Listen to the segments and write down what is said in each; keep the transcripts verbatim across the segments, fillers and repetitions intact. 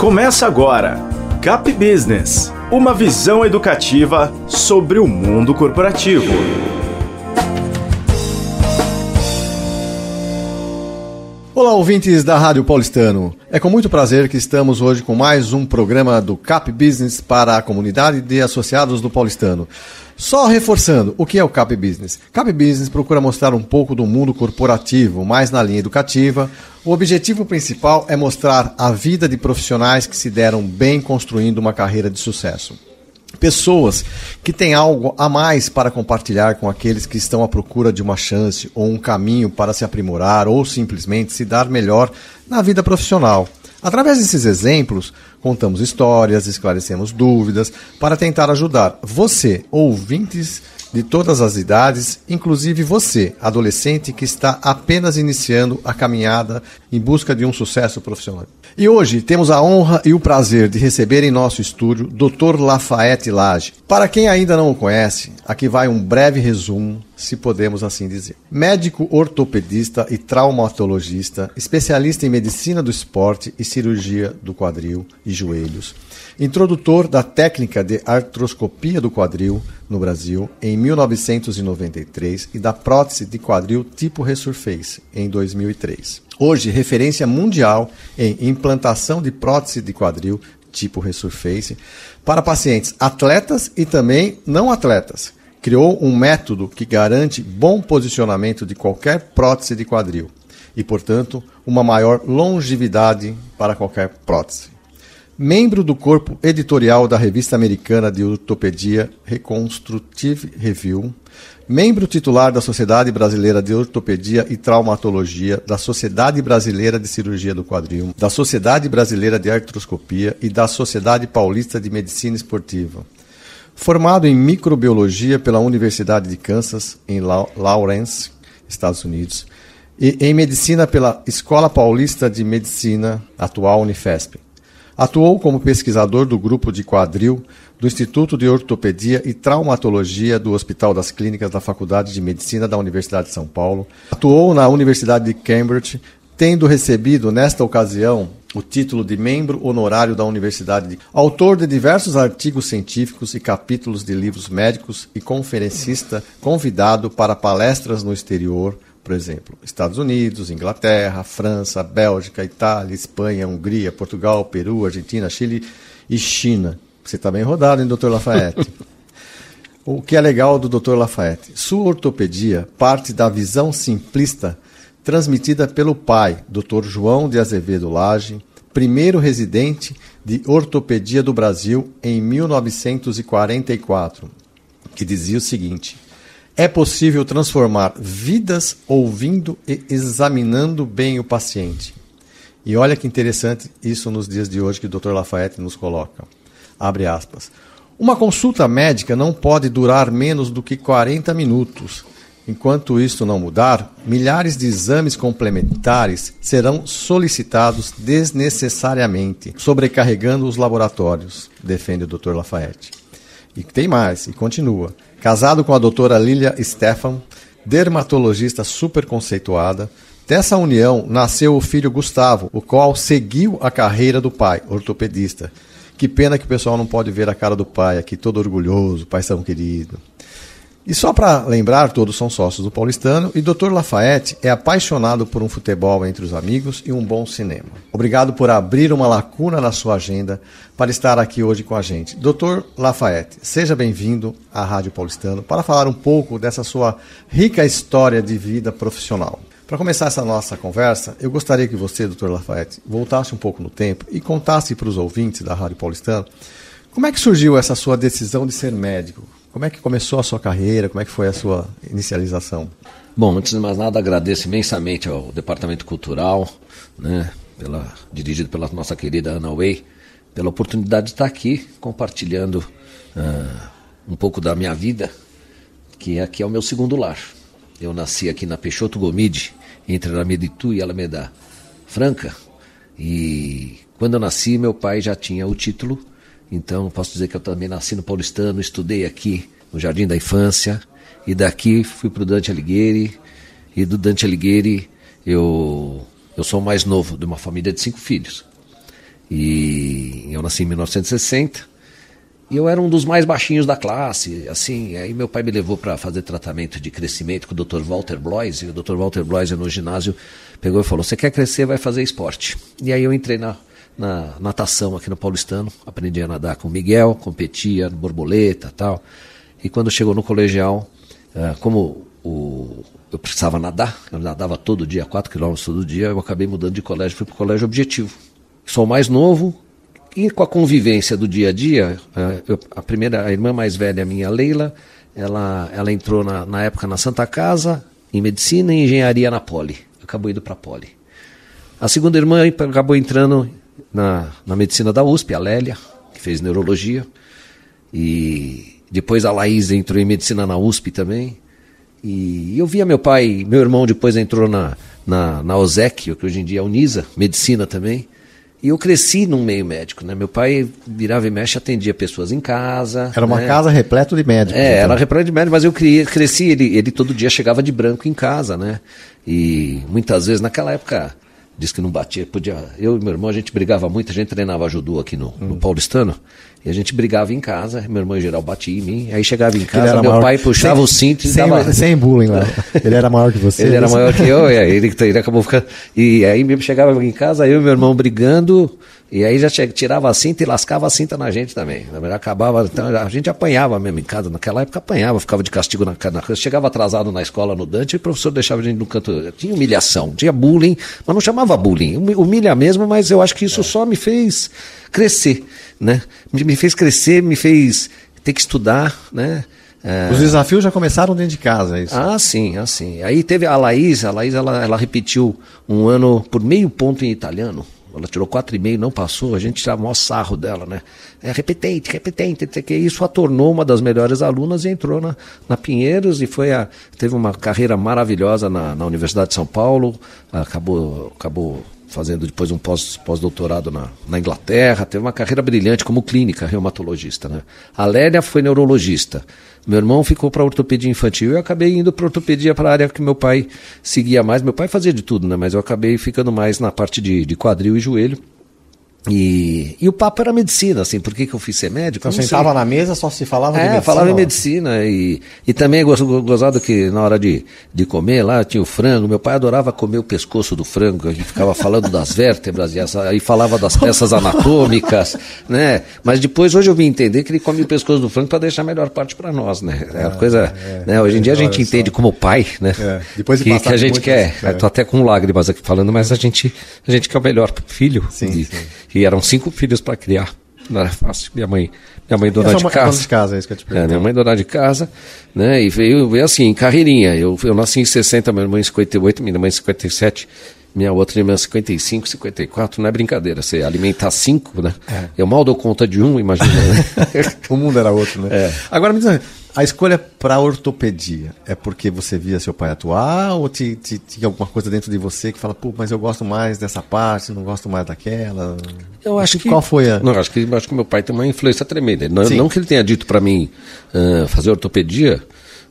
Começa agora, Cap Business, uma visão educativa sobre o mundo corporativo. Olá, ouvintes da Rádio Paulistano. É com muito prazer que estamos hoje com mais um programa do Cap Business para a comunidade de associados do Paulistano. Só reforçando, o que é o Cap Business? Cap Business procura mostrar um pouco do mundo corporativo, mais na linha educativa. O objetivo principal é mostrar a vida de profissionais que se deram bem construindo uma carreira de sucesso. Pessoas que têm algo a mais para compartilhar com aqueles que estão à procura de uma chance ou um caminho para se aprimorar ou simplesmente se dar melhor na vida profissional. Através desses exemplos, contamos histórias, esclarecemos dúvidas para tentar ajudar você, ouvintes de todas as idades, inclusive você, adolescente que está apenas iniciando a caminhada em busca de um sucesso profissional. E hoje temos a honra e o prazer de receber em nosso estúdio doutor Lafayette Lage. Para quem ainda não o conhece, aqui vai um breve resumo, se podemos assim dizer. Médico ortopedista e traumatologista, especialista em medicina do esporte e cirurgia do quadril e joelhos. Introdutor da técnica de artroscopia do quadril no Brasil em mil novecentos e noventa e três e da prótese de quadril tipo Resurface em dois mil e três. Hoje, referência mundial em implantação de prótese de quadril tipo Resurface para pacientes atletas e também não atletas. Criou um método que garante bom posicionamento de qualquer prótese de quadril e, portanto, uma maior longevidade para qualquer prótese. Membro do corpo editorial da revista americana de ortopedia Reconstructive Review, membro titular da Sociedade Brasileira de Ortopedia e Traumatologia, da Sociedade Brasileira de Cirurgia do Quadril, da Sociedade Brasileira de Artroscopia e da Sociedade Paulista de Medicina Esportiva. Formado em microbiologia pela Universidade de Kansas, em Lawrence, Estados Unidos, e em medicina pela Escola Paulista de Medicina, atual Unifesp. Atuou como pesquisador do grupo de quadril do Instituto de Ortopedia e Traumatologia do Hospital das Clínicas da Faculdade de Medicina da Universidade de São Paulo. Atuou na Universidade de Cambridge, tendo recebido, nesta ocasião, o título de membro honorário da Universidade de... Autor de diversos artigos científicos e capítulos de livros médicos e conferencista convidado para palestras no exterior, por exemplo, Estados Unidos, Inglaterra, França, Bélgica, Itália, Espanha, Hungria, Portugal, Peru, Argentina, Chile e China. Você está bem rodado, hein, doutor Lafayette? O que é legal do doutor Lafayette? Sua ortopedia parte da visão simplista transmitida pelo pai, doutor João de Azevedo Lage, primeiro residente de ortopedia do Brasil em mil novecentos e quarenta e quatro, que dizia o seguinte: é possível transformar vidas ouvindo e examinando bem o paciente. E olha que interessante isso nos dias de hoje que o doutor Lafayette nos coloca. Abre aspas. Uma consulta médica não pode durar menos do que quarenta minutos. Enquanto isso não mudar, milhares de exames complementares serão solicitados desnecessariamente, sobrecarregando os laboratórios, defende o doutor Lafayette. E tem mais, e continua. Casado com a doutora Lilia Stefan, dermatologista super conceituada, dessa união nasceu o filho Gustavo, o qual seguiu a carreira do pai, ortopedista. Que pena que o pessoal não pode ver a cara do pai aqui, todo orgulhoso, paizão querido. E só para lembrar, todos são sócios do Paulistano e doutor Lafayette é apaixonado por um futebol entre os amigos e um bom cinema. Obrigado por abrir uma lacuna na sua agenda para estar aqui hoje com a gente. doutor Lafayette, seja bem-vindo à Rádio Paulistano para falar um pouco dessa sua rica história de vida profissional. Para começar essa nossa conversa, eu gostaria que você, doutor Lafayette, voltasse um pouco no tempo e contasse para os ouvintes da Rádio Paulistano como é que surgiu essa sua decisão de ser médico. Como é que começou a sua carreira? Como é que foi a sua inicialização? Bom, antes de mais nada, agradeço imensamente ao Departamento Cultural, né, pela, dirigido pela nossa querida Ana Way, pela oportunidade de estar aqui compartilhando uh, um pouco da minha vida, que aqui é o meu segundo lar. Eu nasci aqui na Peixoto Gomide, entre Alameda Itu e Alameda Franca, e quando eu nasci, meu pai já tinha o título. Então, posso dizer que eu também nasci no Paulistano, estudei aqui no Jardim da Infância, e daqui fui para o Dante Alighieri, e do Dante Alighieri eu, eu sou o mais novo de uma família de cinco filhos. E eu nasci em mil novecentos e sessenta. E eu era um dos mais baixinhos da classe, assim, aí meu pai me levou para fazer tratamento de crescimento com o doutor Walter Blois, e o doutor Walter Blois no ginásio pegou e falou, você quer crescer, vai fazer esporte. E aí eu entrei na, na natação aqui no Paulistano, aprendi a nadar com o Miguel, competia no borboleta e tal, e quando chegou no colegial, como o, eu precisava nadar, eu nadava todo dia, quatro quilômetros todo dia, eu acabei mudando de colégio, fui para o colégio Objetivo. Sou mais novo, e com a convivência do dia a dia, eu, a primeira, a irmã mais velha, a minha Leila, ela, ela entrou na, na época na Santa Casa, em medicina e engenharia na Poli. Acabou indo para a Poli. A segunda irmã acabou entrando na, na medicina da U S P, a Lélia, que fez neurologia. E depois a Laís entrou em medicina na U S P também. E eu via meu pai, meu irmão depois entrou na, na, na O S E C, que hoje em dia é Unisa, medicina também. E eu cresci num meio médico, né? Meu pai virava e mexe, atendia pessoas em casa. Era uma né? casa repleta de médicos. É, então. era repleta de médicos, mas eu criei, cresci, ele, ele todo dia chegava de branco em casa, né? E muitas vezes, naquela época, disse que não batia, podia... Eu e meu irmão, a gente brigava muito, a gente treinava judô aqui no, hum. no Paulistano, e a gente brigava em casa, meu irmão em geral batia em mim, aí chegava em casa, meu maior... pai puxava sem, o cinto e sem, dava... Sem bullying lá. Ele era maior que você. Ele era maior que eu, e aí ele, ele acabou ficando... E aí mesmo chegava em casa, eu e meu irmão brigando... E aí já tirava a cinta e lascava a cinta na gente também. Na verdade, acabava. Então, a gente apanhava mesmo em casa. Naquela época apanhava, ficava de castigo na casa. Chegava atrasado na escola no Dante e o professor deixava a gente no canto. Tinha humilhação, tinha bullying, mas não chamava bullying. Humilha mesmo, mas eu acho que isso é. só me fez crescer, né? Me fez crescer, me fez ter que estudar, né? É... Os desafios já começaram dentro de casa, é isso? Ah, sim, assim. Aí teve a Laís, a Laís ela, ela repetiu um ano por meio ponto em italiano. Ela tirou quatro e meio, não passou, a gente tirava o maior sarro dela, né? É repetente, repetente, que isso a tornou uma das melhores alunas e entrou na, na Pinheiros e foi a, teve uma carreira maravilhosa na, na Universidade de São Paulo, acabou, acabou fazendo depois um pós, pós-doutorado na, na Inglaterra, teve uma carreira brilhante como clínica, reumatologista, né? A Lélia foi neurologista. Meu irmão ficou para ortopedia infantil e eu acabei indo para ortopedia, para a área que meu pai seguia mais. Meu pai fazia de tudo, né? Mas eu acabei ficando mais na parte de, de quadril e joelho. E, e o papo era medicina, assim, por que, que eu fui ser médico? Então você sentava na mesa, só se falava é, de medicina? É, falava em medicina e, e também gozado que na hora de, de comer lá tinha o frango, meu pai adorava comer o pescoço do frango, a gente ficava falando das vértebras e essa, aí falava das peças anatômicas, né? Mas depois hoje eu vim entender que ele come o pescoço do frango para deixar a melhor parte para nós, né? É uma coisa, é, né? Hoje em dia a gente entende só. Como pai, né? É. Depois de que, que a gente quer, é. Tô até com lágrimas aqui falando, mas a gente, a gente quer o melhor pro filho. Sim, e, sim. E eram cinco filhos para criar, não era fácil. Minha mãe, minha mãe dona de casa. de casa, é isso que eu te pergunto. É, minha mãe dona de casa, né? E veio, veio assim, em carreirinha. Eu, eu nasci em sessenta, minha irmã em cinquenta e oito, minha mãe em cinquenta e sete, minha outra irmã em cinquenta e cinco, cinquenta e quatro, não é brincadeira. Você alimentar cinco, né? É. Eu mal dou conta de um, imagina. Né? O mundo era outro, né? É. Agora me diz, a escolha para ortopedia é porque você via seu pai atuar ou te, te, tinha alguma coisa dentro de você que fala, pô, mas eu gosto mais dessa parte, não gosto mais daquela? Eu acho que... Qual foi a... Não, acho que, acho que meu pai tem uma influência tremenda. Não, não que ele tenha dito para mim uh, fazer ortopedia,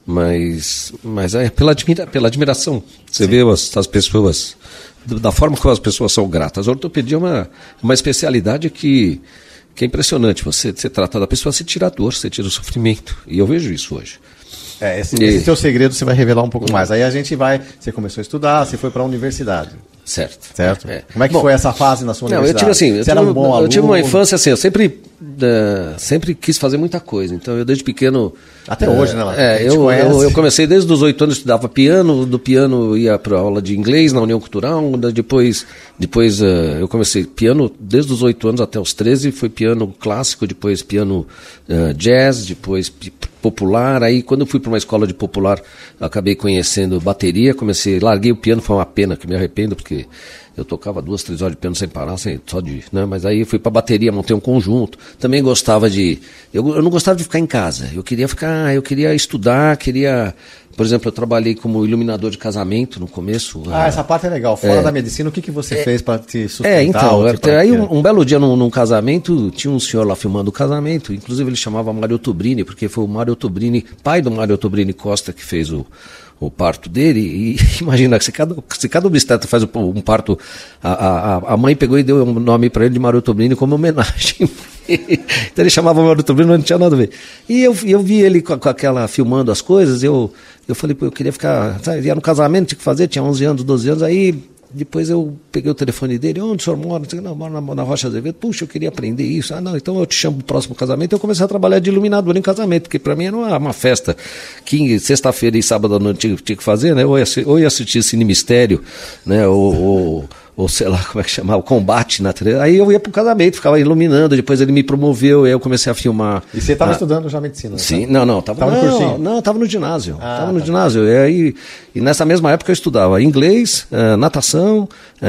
mas, mas é pela, admira, pela admiração. Você Sim. vê as, as pessoas, da forma como as pessoas são gratas. A ortopedia é uma, uma especialidade que... que é impressionante, você, você trata da pessoa, você tira a dor, você tira o sofrimento, e eu vejo isso hoje. É, esse, e... esse teu segredo você vai revelar um pouco hum. mais, aí a gente vai, você começou a estudar, você foi para a universidade. Certo. Certo? É. Como é que Bom, foi essa fase na sua não, universidade? Eu tive, assim, eu, você era um bom eu aluno? tive uma infância assim, eu sempre, uh, sempre quis fazer muita coisa, então eu desde pequeno... Até uh, hoje, né? Lá, é, eu, eu, eu comecei desde os oito anos, estudava piano, do piano ia para aula de inglês na União Cultural, depois, depois uh, eu comecei piano desde os oito anos até os treze, foi piano clássico, depois piano uh, jazz, depois popular, aí quando eu fui para uma escola de popular, acabei conhecendo bateria, comecei, larguei o piano, foi uma pena que me arrependo, porque eu tocava duas, três horas de piano sem parar, sem, só de, né? Mas aí fui para bateria, montei um conjunto, também gostava de, eu, eu não gostava de ficar em casa, eu queria ficar, eu queria estudar, queria... Por exemplo, eu trabalhei como iluminador de casamento no começo. Ah, essa parte é legal. Fora é, da medicina, o que, que você é, fez para te sustentar? É, então, até, aí um, um belo dia num, num casamento, tinha um senhor lá filmando o casamento, inclusive ele chamava Mário Tubrini, porque foi o Mário Tubrini, pai do Mário Tubrini Costa, que fez o, o parto dele, e imagina, se cada, se cada obstetra faz um parto, a, a, a mãe pegou e deu um nome para ele de Maroto Bruni como homenagem. Então ele chamava Maroto Bruni, mas não tinha nada a ver. E eu, eu vi ele com, com aquela, filmando as coisas, eu, eu falei, pô, eu queria ficar, sabe, ia no casamento, tinha que fazer, tinha onze anos, doze anos, aí... Depois eu peguei o telefone dele, onde o senhor mora? Não, moro na, na Rocha Azevedo. Puxa, eu queria aprender isso. Ah, não, então eu te chamo pro próximo casamento. Eu comecei a trabalhar de iluminador em casamento, porque para mim era uma, uma festa que sexta-feira e sábado à noite tinha, tinha que fazer, né? Ou ia, ou ia assistir Cine Mistério, né? Ou, ou, ou sei lá como é que chamava, o combate na televisão. Aí eu ia pro casamento, ficava iluminando, depois ele me promoveu, aí eu comecei a filmar. E você estava ah, estudando já medicina? Sim, tá? não, não, tava, tava não, no cursinho? Não, tava no ginásio. Ah, tava no tá. ginásio. E aí, e nessa mesma época eu estudava inglês, eh, natação,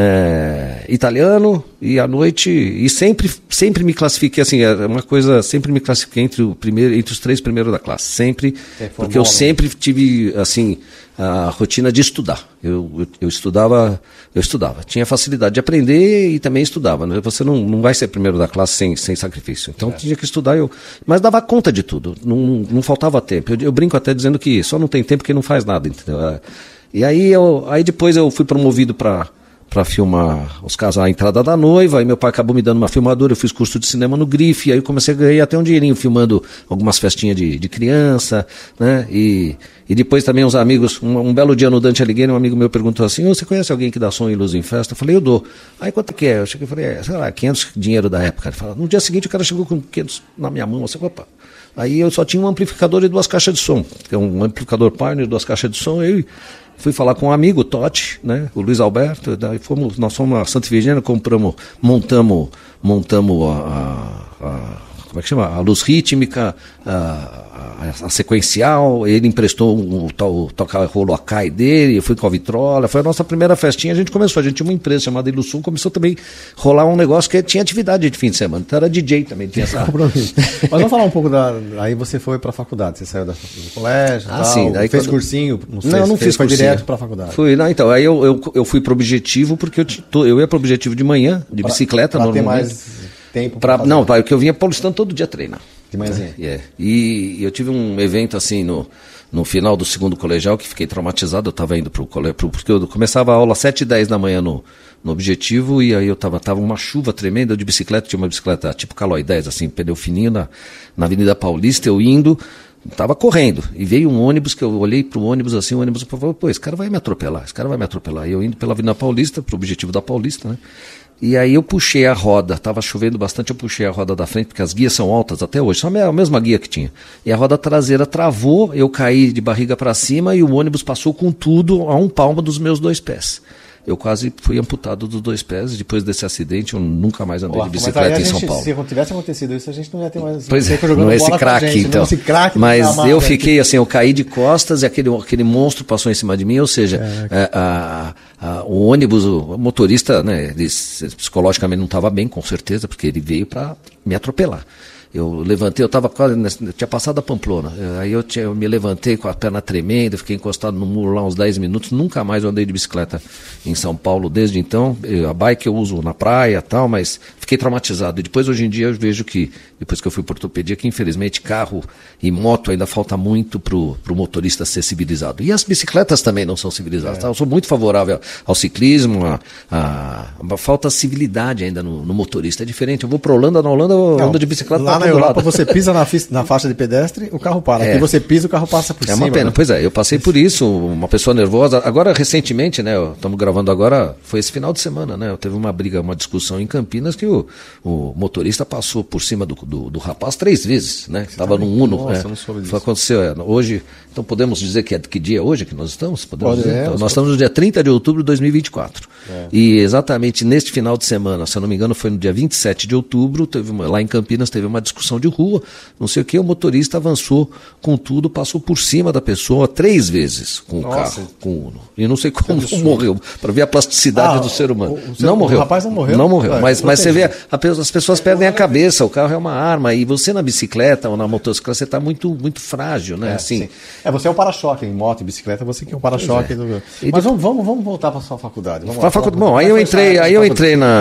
eh, italiano, e à noite, e sempre, sempre me classifiquei assim, é uma coisa, sempre me classifiquei entre, o primeiro, entre os três primeiros da classe, sempre, porque eu sempre tive, assim, a rotina de estudar. Eu, eu, eu estudava, eu estudava, tinha facilidade de aprender e também estudava, né? Você não, não vai ser primeiro da classe sem, sem sacrifício, então é. tinha que estudar, eu, mas dava conta de tudo, não, não faltava tempo, eu, eu brinco até dizendo que só não tem tempo que não faz nada, entendeu? E aí, eu, aí depois eu fui promovido para para filmar os casos, a entrada da noiva, aí meu pai acabou me dando uma filmadora, eu fiz curso de cinema no Grife, aí eu comecei a ganhar até um dinheirinho filmando algumas festinhas de, de criança, né, e, e depois também uns amigos, um, um belo dia no Dante Alighieri, um amigo meu perguntou assim, oh, você conhece alguém que dá som e luz em festa? Eu falei, eu dou. Aí quanto que é? Eu cheguei e falei, é, sei lá, quinhentos dinheiro da época. Ele falou, no dia seguinte o cara chegou com quinhentos na minha mão, assim, opa. Aí eu só tinha um amplificador e duas caixas de som, que é um amplificador Pioneer, duas caixas de som, eu fui falar com um amigo, o Totti, né, o Luiz Alberto, daí fomos, nós fomos a Santa Efigênia, compramos, montamos, montamos a, a, a como é que chama? A luz rítmica, a, a, a sequencial, ele emprestou o, o, o toca-rolo Akai dele, eu fui com a vitrola, foi a nossa primeira festinha, a gente começou, a gente tinha uma empresa chamada Ilusum, começou também a rolar um negócio que tinha atividade de fim de semana, então era D J também, tinha essa... Mas vamos falar um pouco da... Aí você foi para a faculdade, você saiu do colégio, ah, tal, sim, daí fez quando... cursinho, não sei, não, não fez, fiz foi cursinho. direto para a faculdade. Fui, não, então, aí eu, eu, eu fui para o Objetivo, porque eu, tô, eu ia para o Objetivo de manhã, de bicicleta, pra, pra normalmente. Ter mais... tempo pra, não, porque eu vinha paulistano todo dia treinar. De manhãzinha. É. E eu tive um evento assim no, no final do segundo colegial que fiquei traumatizado. Eu estava indo para o colégio, porque eu começava a aula às sete e dez da manhã no, no Objetivo, e aí eu estava tava uma chuva tremenda, eu de bicicleta, tinha uma bicicleta tipo Caloi dez, assim, pneu fininho na, na Avenida Paulista, eu indo, estava correndo, e veio um ônibus que eu olhei para o ônibus assim, o ônibus falou, pô, esse cara vai me atropelar, esse cara vai me atropelar. E eu indo pela Avenida Paulista, para o Objetivo da Paulista, né? E aí eu puxei a roda, estava chovendo bastante, eu puxei a roda da frente, porque as guias são altas até hoje, só a mesma guia que tinha. E a roda traseira travou, eu caí de barriga para cima e o ônibus passou com tudo a um palmo dos meus dois pés. Eu quase fui amputado dos dois pés, depois desse acidente eu nunca mais andei Olá, de bicicleta em São gente, Paulo. Se tivesse acontecido isso, a gente não ia ter mais... Pois é, não é esse craque então. Esse craque Mas eu fiquei assim, eu caí de costas e aquele, aquele monstro passou em cima de mim, ou seja, é, a, a, o ônibus, o motorista, né, ele psicologicamente não estava bem, com certeza, porque ele veio para me atropelar. Eu levantei, eu estava quase, eu tinha passado a Pamplona, aí eu, tinha, eu me levantei com a perna tremenda, fiquei encostado no muro lá uns dez minutos, nunca mais eu andei de bicicleta em São Paulo desde então, a bike eu uso na praia e tal, mas fiquei traumatizado. E depois hoje em dia eu vejo que, depois que eu fui para ortopedia, que infelizmente carro e moto ainda falta muito para o motorista ser civilizado. E as bicicletas também não são civilizadas, é. tá? Eu sou muito favorável ao ciclismo, a, a, a falta civilidade ainda no, no motorista, é diferente. Eu vou para Holanda, na Holanda eu não, ando de bicicleta lá na Europa você pisa na, na faixa de pedestre, o carro para. É. Aqui você pisa, o carro passa por é cima. É uma pena, né? Pois é, eu passei por isso, uma pessoa nervosa. Agora, recentemente, né, estamos gravando agora, foi esse final de semana, né, teve uma briga, uma discussão em Campinas que o, o motorista passou por cima do, do, do rapaz três vezes, né, estava num Uno. Nossa, é, não soube disso. Foi, aconteceu, é, hoje, então podemos dizer que é que dia é hoje que nós estamos? Podemos Pode, dizer? É, então, nós estamos no dia trinta de outubro de dois mil e vinte e quatro. É. E exatamente neste final de semana, se eu não me engano, foi no dia vinte e sete de outubro, teve uma, lá em Campinas teve uma discussão de rua, não sei o que, o motorista avançou com tudo, passou por cima da pessoa três vezes com o Nossa. carro, com o Uno. E não sei como não morreu, para ver a plasticidade ah, do ser humano. O, o seu, não morreu. O rapaz não morreu? Não morreu, é, mas, mas você vê, a, as pessoas perdem a cabeça, o carro é uma arma, e você na bicicleta ou na motocicleta, você está muito, muito frágil, né? É, assim. é, você é o para-choque em moto e bicicleta, você que é o para-choque. É. Do... Mas vamos, vamos, vamos voltar para a sua faculdade. Vamos lá, faculdade. Bom, aí eu entrei, aí eu entrei na...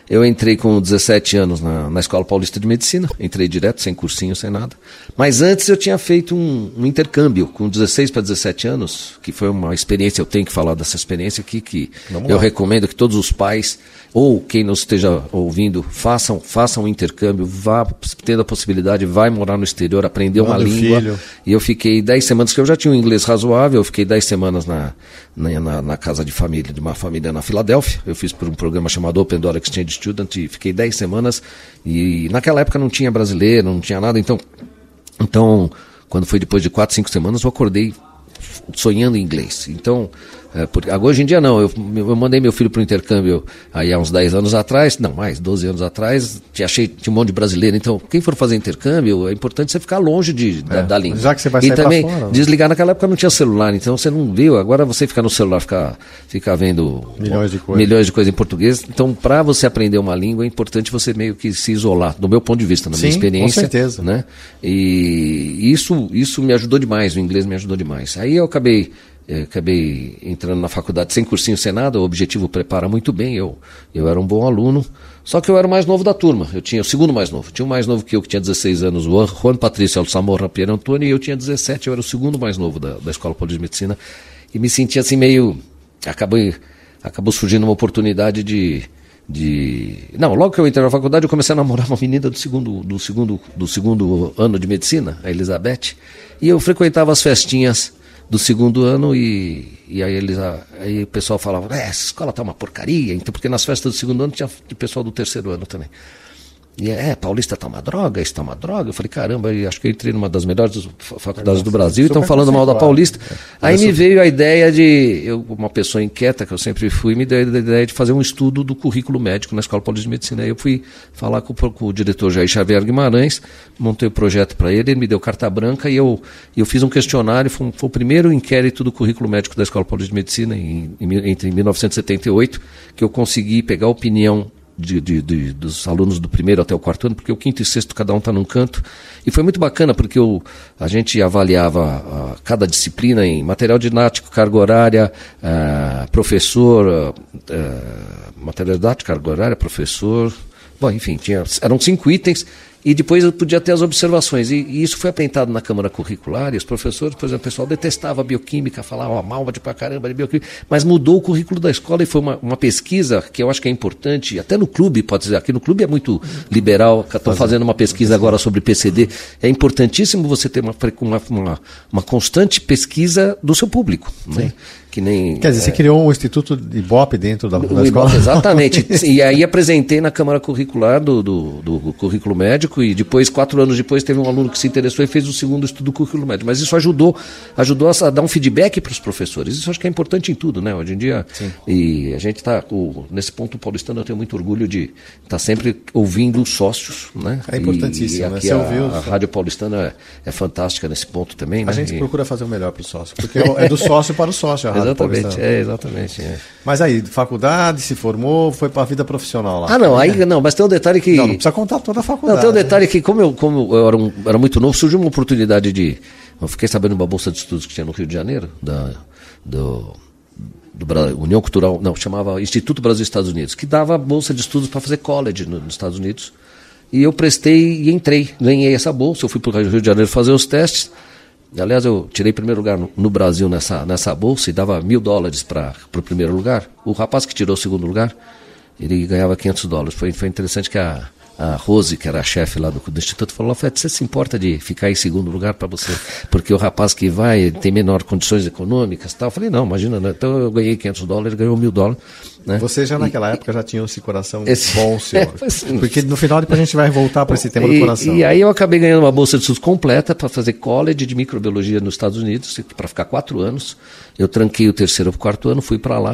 Eu entrei com dezessete anos na, na Escola Paulista de Medicina, entrei direto, sem cursinho, sem nada. Mas antes eu tinha feito um, um intercâmbio com dezesseis para dezessete anos, que foi uma experiência, eu tenho que falar dessa experiência aqui, que eu recomendo que todos os pais, ou quem não esteja ouvindo, façam, façam um intercâmbio, vá, tendo a possibilidade, vai morar no exterior, aprender uma língua. Filho. E eu fiquei dez semanas, que eu já tinha um inglês razoável, eu fiquei dez semanas na, na, na, na casa de família, de uma família na Filadélfia. Eu fiz por um programa chamado Open Door Exchange Student e fiquei dez semanas. E naquela época não tinha brasileiro, não tinha nada, então, então quando foi depois de quatro, cinco semanas, eu acordei sonhando em inglês. Então, é, porque, hoje em dia não, eu, eu mandei meu filho para o intercâmbio aí há uns dez anos atrás, não mais, doze anos atrás, tinha, achei, tinha um monte de brasileiro, então quem for fazer intercâmbio, é importante você ficar longe de, da, é, da língua. Já que você vai sair e também fora, desligar, naquela época não tinha celular, então você não viu, agora você fica no celular, fica, fica vendo milhões de coisas milhões de coisas em português, então para você aprender uma língua é importante você meio que se isolar, do meu ponto de vista, na minha Sim, experiência. Com certeza. Né? E isso, isso me ajudou demais, o inglês me ajudou demais. Aí eu acabei Eu acabei entrando na faculdade sem cursinho, sem nada, o objetivo prepara muito bem, eu, eu era um bom aluno, só que eu era o mais novo da turma, eu tinha o segundo mais novo, tinha um mais novo que eu, que tinha dezesseis anos, o Juan Patrício Alçamorra Pierre Antônio, e eu tinha dezessete, eu era o segundo mais novo da, da Escola Paulista de Medicina, e me sentia assim meio, acabou, acabou surgindo uma oportunidade de... De... Não, logo que eu entrei na faculdade, eu comecei a namorar uma menina do segundo, do segundo, do segundo ano de medicina, a Elizabeth, e eu frequentava as festinhas do segundo ano e, e aí, eles, aí o pessoal falava, é, essa escola tá uma porcaria, então, porque nas festas do segundo ano tinha o pessoal do terceiro ano também. E é, Paulista tá uma droga, isso tá uma droga. Eu falei, caramba, acho que eu entrei numa das melhores faculdades do Brasil e estão falando mal da Paulista. Aí me veio a ideia de, eu, uma pessoa inquieta que eu sempre fui, me deu a ideia de fazer um estudo do currículo médico na Escola Paulista de Medicina. Aí eu fui falar com, com o diretor Jair Xavier Guimarães, montei o projeto para ele, ele me deu carta branca e eu, eu fiz um questionário, foi, foi o primeiro inquérito do currículo médico da Escola Paulista de Medicina em, em, entre mil novecentos e setenta e oito, que eu consegui pegar a opinião De, de, de, dos alunos do primeiro até o quarto ano, porque o quinto e sexto cada um está num canto, e foi muito bacana porque eu, a gente avaliava a, cada disciplina em material didático, carga horária, a, professor, a, a, material didático, carga horária, professor, bom, enfim, tinha, eram cinco itens, e depois eu podia ter as observações, e, e isso foi apresentado na Câmara Curricular, e os professores, por exemplo, o pessoal detestava a bioquímica, falava ó, mal de pra caramba de bioquímica, mas mudou o currículo da escola e foi uma, uma pesquisa que eu acho que é importante, até no clube, pode dizer, aqui no clube é muito liberal, estão fazendo uma pesquisa agora sobre P C D, é importantíssimo você ter uma, uma, uma, uma constante pesquisa do seu público, né? Que nem, Quer dizer, é... você criou um instituto de Ibope dentro da, da escola? Exatamente. E aí apresentei na Câmara Curricular do, do, do currículo médico e depois, quatro anos depois, teve um aluno que se interessou e fez o segundo estudo do currículo médico. Mas isso ajudou, ajudou a dar um feedback para os professores. Isso acho que é importante em tudo, né? Hoje em dia, Sim. E a gente está, nesse ponto paulistano, eu tenho muito orgulho de estar tá sempre ouvindo os sócios, né? É importantíssimo, e, e aqui né? a, ouviu... a Rádio Paulistana é, é fantástica nesse ponto também, né? A gente e... procura fazer o melhor para o sócio, porque é do sócio para o sócio a Rádio Exatamente, Paulistana. é, exatamente. É. Mas aí, faculdade, se formou, foi para a vida profissional lá. Ah, não, aí não, mas tem um detalhe que... Não, não precisa contar toda a faculdade. Não, tem um detalhe que, como eu, como eu era, um, era muito novo, surgiu uma oportunidade de... Eu fiquei sabendo de uma bolsa de estudos que tinha no Rio de Janeiro, da, do, do União Cultural, não, chamava Instituto Brasil Estados Unidos, que dava bolsa de estudos para fazer college no, nos Estados Unidos. E eu prestei e entrei, ganhei essa bolsa, eu fui para o Rio de Janeiro fazer os testes. Aliás, eu tirei primeiro lugar no, no Brasil nessa, nessa bolsa e dava mil dólares para o primeiro lugar. O rapaz que tirou o segundo lugar, ele ganhava quinhentos dólares. Foi, foi interessante que a, a Rose, que era a chefe lá do, do Instituto, falou, Fred, você se importa de ficar em segundo lugar para você? Porque o rapaz que vai tem menor condições econômicas e tal. Eu falei, não, imagina, né? Então eu ganhei quinhentos dólares, ganhou mil dólares. Né? Você já naquela e, época já tinha esse coração esse, bom, senhor. É, assim, porque no final depois a gente vai voltar para esse tema do e, coração. E aí eu acabei ganhando uma bolsa de estudos completa para fazer college de microbiologia nos Estados Unidos, para ficar quatro anos. Eu tranquei o terceiro ou quarto ano, fui para lá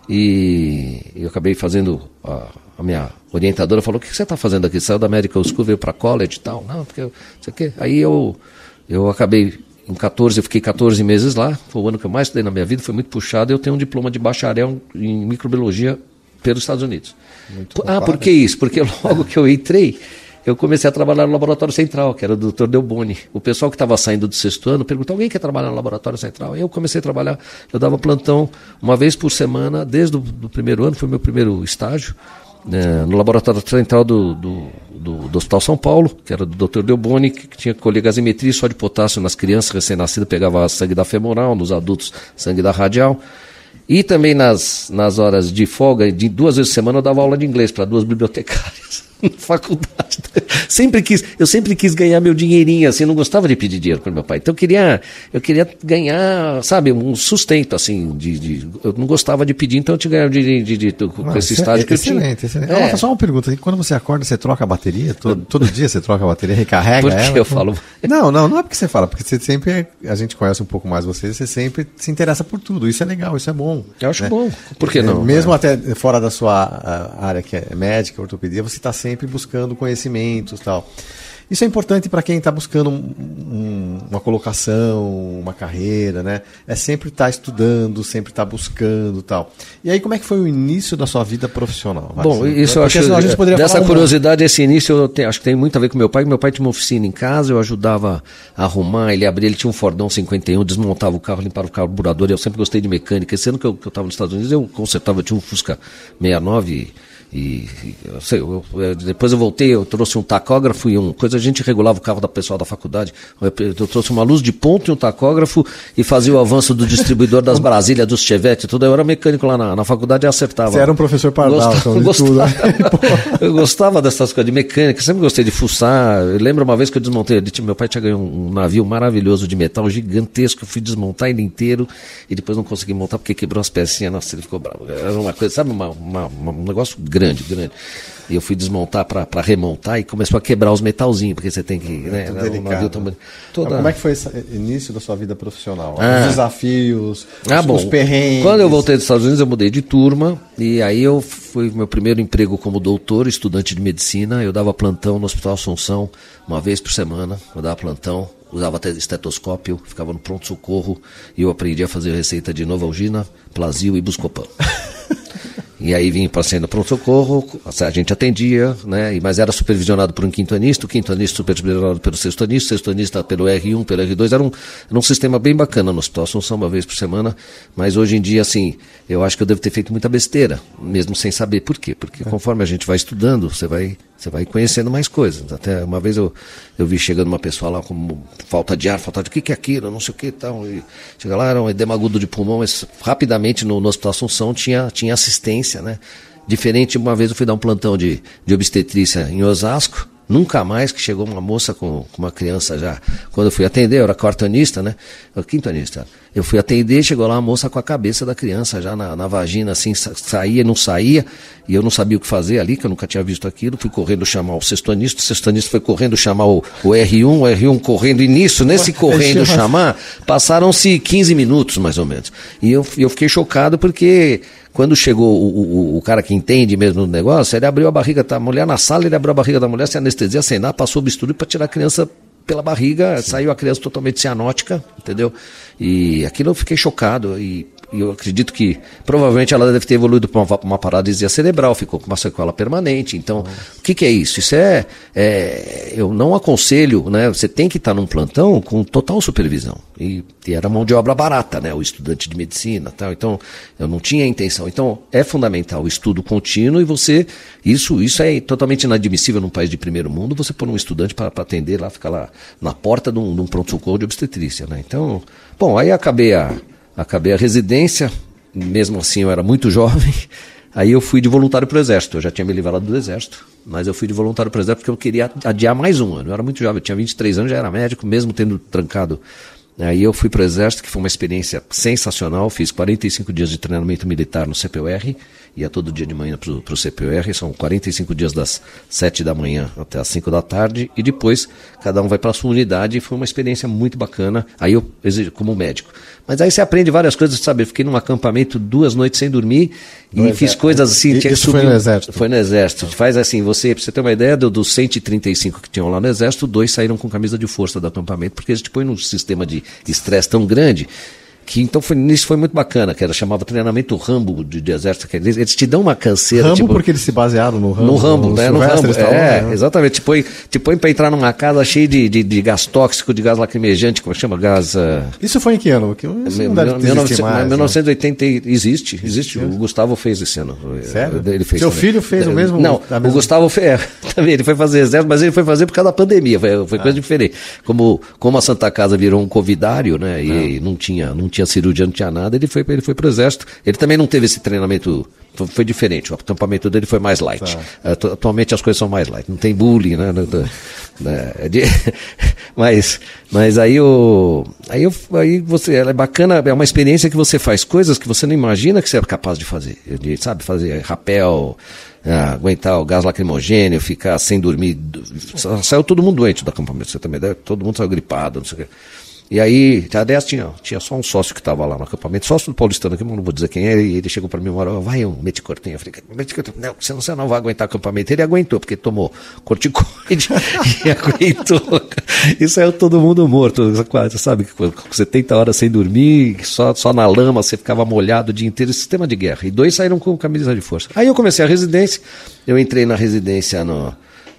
e eu acabei fazendo... A, a minha orientadora falou, o que você está fazendo aqui? Saiu da Medical School, veio para college e tal. Não, porque eu, sei o quê. Aí eu, eu acabei... Em catorze, eu fiquei catorze meses lá, foi o ano que eu mais estudei na minha vida, foi muito puxado, eu tenho um diploma de bacharel em microbiologia pelos Estados Unidos. Muito ah, por que isso? Porque logo que eu entrei, eu comecei a trabalhar no Laboratório Central, que era do doutor Delboni. O pessoal que estava saindo do sexto ano perguntou, alguém quer trabalhar no Laboratório Central? Eu comecei a trabalhar, eu dava plantão uma vez por semana, desde o do primeiro ano, foi meu primeiro estágio, é, no laboratório central do, do, do, do Hospital São Paulo, que era do doutor Delboni, que tinha que colher gasimetria só de potássio nas crianças recém-nascidas, pegava sangue da femoral, nos adultos sangue da radial. E também nas, nas horas de folga, de duas vezes por semana, eu dava aula de inglês para duas bibliotecárias na faculdade. Sempre quis, eu sempre quis ganhar meu dinheirinho, assim, não gostava de pedir dinheiro para meu pai. Então eu queria, eu queria ganhar, sabe, um sustento, assim, de, de, eu não gostava de pedir, então eu tinha ganhado de, de, de, de, com não, esse estágio é, que eu tinha. Excelente, excelente. É. Só uma pergunta, quando você acorda, você troca a bateria? Todo, todo dia você troca a bateria, recarrega Por que ela? eu falo? Não, não, não é porque você fala, porque você sempre, a gente conhece um pouco mais você, você sempre se interessa por tudo, isso é legal, isso é bom. Eu acho né? bom, por que não? Mesmo é. até fora da sua área que é médica, ortopedia, você está sempre buscando conhecimentos e tal. Isso é importante para quem está buscando um, um, uma colocação, uma carreira, né? É sempre estar tá estudando, sempre estar tá buscando e tal. E aí, como é que foi o início da sua vida profissional? Bom, assim, isso eu acho que a gente poderia dessa falar curiosidade, um... esse início eu tenho, acho que tem muito a ver com meu pai, que meu pai tinha uma oficina em casa, eu ajudava a arrumar, ele abria, ele tinha um Fordão cinquenta e um, desmontava o carro, limpava o carburador, eu sempre gostei de mecânica. Esse ano que eu estava nos Estados Unidos, eu consertava, eu tinha um Fusca sessenta e nove e, e eu sei, eu, eu, depois eu voltei, eu trouxe um tacógrafo e um coisa, a gente regulava o carro da pessoal da faculdade, eu, eu trouxe uma luz de ponto e um tacógrafo e fazia o avanço do distribuidor das Brasília, dos Chevette, tudo. Eu era mecânico lá na, na faculdade e acertava. Você era um professor pardal, gostava, gostava, tudo. Eu gostava dessas coisas de mecânica, sempre gostei de fuçar. Eu lembro uma vez que eu desmontei, meu pai tinha ganho um navio maravilhoso de metal gigantesco, eu fui desmontar ele inteiro e depois não consegui montar porque quebrou as pecinhas, nossa, ele ficou bravo. Era uma coisa, sabe, uma, uma, uma, um negócio grande, grande. E eu fui desmontar para remontar e começou a quebrar os metalzinhos, porque você tem que... Né, é um navio tão... Toda... Como é que foi esse início da sua vida profissional? Ah. Os desafios, ah, os, bom. os perrengues... Quando eu voltei dos Estados Unidos, eu mudei de turma, e aí eu fui meu primeiro emprego como doutor, estudante de medicina. Eu dava plantão no Hospital Assunção, uma vez por semana, eu dava plantão. Usava até estetoscópio, ficava no pronto-socorro, e eu aprendi a fazer receita de Novalgina, Plasil e Buscopan. E aí vinha paciente no pronto-socorro, a gente atendia, né? Mas era supervisionado por um quintonista, o quintonista supervisionado pelo sextonista, o sextonista pelo R um, pelo R dois, era um, era um sistema bem bacana no Hospital Assunção, uma vez por semana, mas hoje em dia, assim, eu acho que eu devo ter feito muita besteira, mesmo sem saber por quê, porque conforme a gente vai estudando, você vai... Você vai conhecendo mais coisas. Até uma vez eu, eu vi chegando uma pessoa lá com falta de ar, falta de o que, que é aquilo, não sei o que e tal. E chega lá, era um edema agudo de pulmão, mas rapidamente no, no Hospital Assunção tinha, tinha assistência, né? Diferente, uma vez eu fui dar um plantão de, de obstetrícia em Osasco, nunca mais que chegou uma moça com, com uma criança já. Quando eu fui atender, eu era quartonista, né? Eu, quintonista. Eu fui atender, chegou lá uma moça com a cabeça da criança já na, na vagina, assim, sa- saía e não saía, e eu não sabia o que fazer ali, que eu nunca tinha visto aquilo. Fui correndo chamar o sextonista, o sextonista foi correndo chamar o, o R um, o R um correndo, e nisso, nesse correndo chamar, passaram-se quinze minutos, mais ou menos. E eu, eu fiquei chocado porque... Quando chegou o, o, o cara que entende mesmo do negócio, ele abriu a barriga da mulher na sala, ele abriu a barriga da mulher sem anestesia, sem nada, passou o bisturi para tirar a criança pela barriga, Sim. Saiu a criança totalmente cianótica, entendeu? E aquilo eu fiquei chocado e... E eu acredito que provavelmente ela deve ter evoluído para uma, uma paralisia cerebral, ficou com uma sequela permanente. Então, Nossa. O que, que é isso? Isso é, é... Eu não aconselho, né? Você tem que estar num plantão com total supervisão. E, e era mão de obra barata, né? O estudante de medicina, tal. Então, eu não tinha intenção. Então, é fundamental o estudo contínuo e você... Isso, isso é totalmente inadmissível num país de primeiro mundo, você pôr um estudante para atender lá, ficar lá na porta de um, de um pronto-socorro de obstetrícia, né? Então, bom, aí acabei a... Acabei a residência, mesmo assim eu era muito jovem, aí eu fui de voluntário para o Exército. Eu já tinha me livrado do Exército, mas eu fui de voluntário para o Exército porque eu queria adiar mais um ano. Eu era muito jovem, eu tinha vinte e três anos, já era médico, mesmo tendo trancado. Aí eu fui para o Exército, que foi uma experiência sensacional, fiz quarenta e cinco dias de treinamento militar no C P U R, ia todo dia de manhã para o C P U R, são quarenta e cinco dias das sete da manhã até as cinco da tarde, e depois cada um vai para a sua unidade, e foi uma experiência muito bacana, aí eu como médico. Mas aí você aprende várias coisas, sabe? Eu fiquei num acampamento duas noites sem dormir e no fiz exército. Coisas assim. E, tinha isso que subir. Foi no Exército? Foi no Exército. Faz assim, você, pra você ter uma ideia, do, dos cento e trinta e cinco que tinham lá no Exército, dois saíram com camisa de força do acampamento, porque eles te põem num sistema de estresse tão grande Que, então foi, nisso foi muito bacana, que era, chamava treinamento Rambo de, de exército. Eles, eles te dão uma canseira. Rambo tipo, porque eles se basearam no Rambo. No Rambo, no né? No Rambo, tal, é, né? exatamente. Te põe, te põe pra entrar numa casa cheia de, de, de gás tóxico, de gás lacrimejante, como chama? Gás... Uh... Isso foi em que ano? Que isso não deve mil, existir mais, mil novecentos e oitenta né? Existe, existe. O Gustavo fez esse ano. Sério? Ele fez Seu também. filho fez o mesmo? Não, mesma... o Gustavo fez, é, também, ele foi fazer exército, mas ele foi fazer por causa da pandemia, foi, foi ah. coisa diferente. Como, como a Santa Casa virou um covidário, né, e não, não, tinha, não tinha cirurgia, não tinha nada, ele foi, ele foi pro exército. Ele também não teve esse treinamento, foi, foi diferente, o acampamento dele foi mais light. Tá. Atualmente as coisas são mais light, não tem bullying, né, né de, mas, mas aí, o, aí, eu, aí você, é bacana, é uma experiência que você faz coisas que você não imagina que você é capaz de fazer, de, sabe, fazer rapel, ah, aguentar o gás lacrimogênio, ficar sem dormir. Saiu todo mundo doente do acampamento, você também, todo mundo saiu gripado, não sei o quê. E aí, aliás, tinha, tinha só um sócio que estava lá no acampamento, sócio do paulistano, que eu não vou dizer quem é, e ele chegou para mim uma hora, vai um meticortinho. Eu falei, meticortinho, não, senão você não vai aguentar o acampamento. Ele aguentou, porque tomou corticoide e aguentou. E saiu todo mundo morto, sabe, com setenta horas sem dormir, só, só na lama, você ficava molhado o dia inteiro, sistema de guerra. E dois saíram com camisa de força. Aí eu comecei a residência, eu entrei na residência no,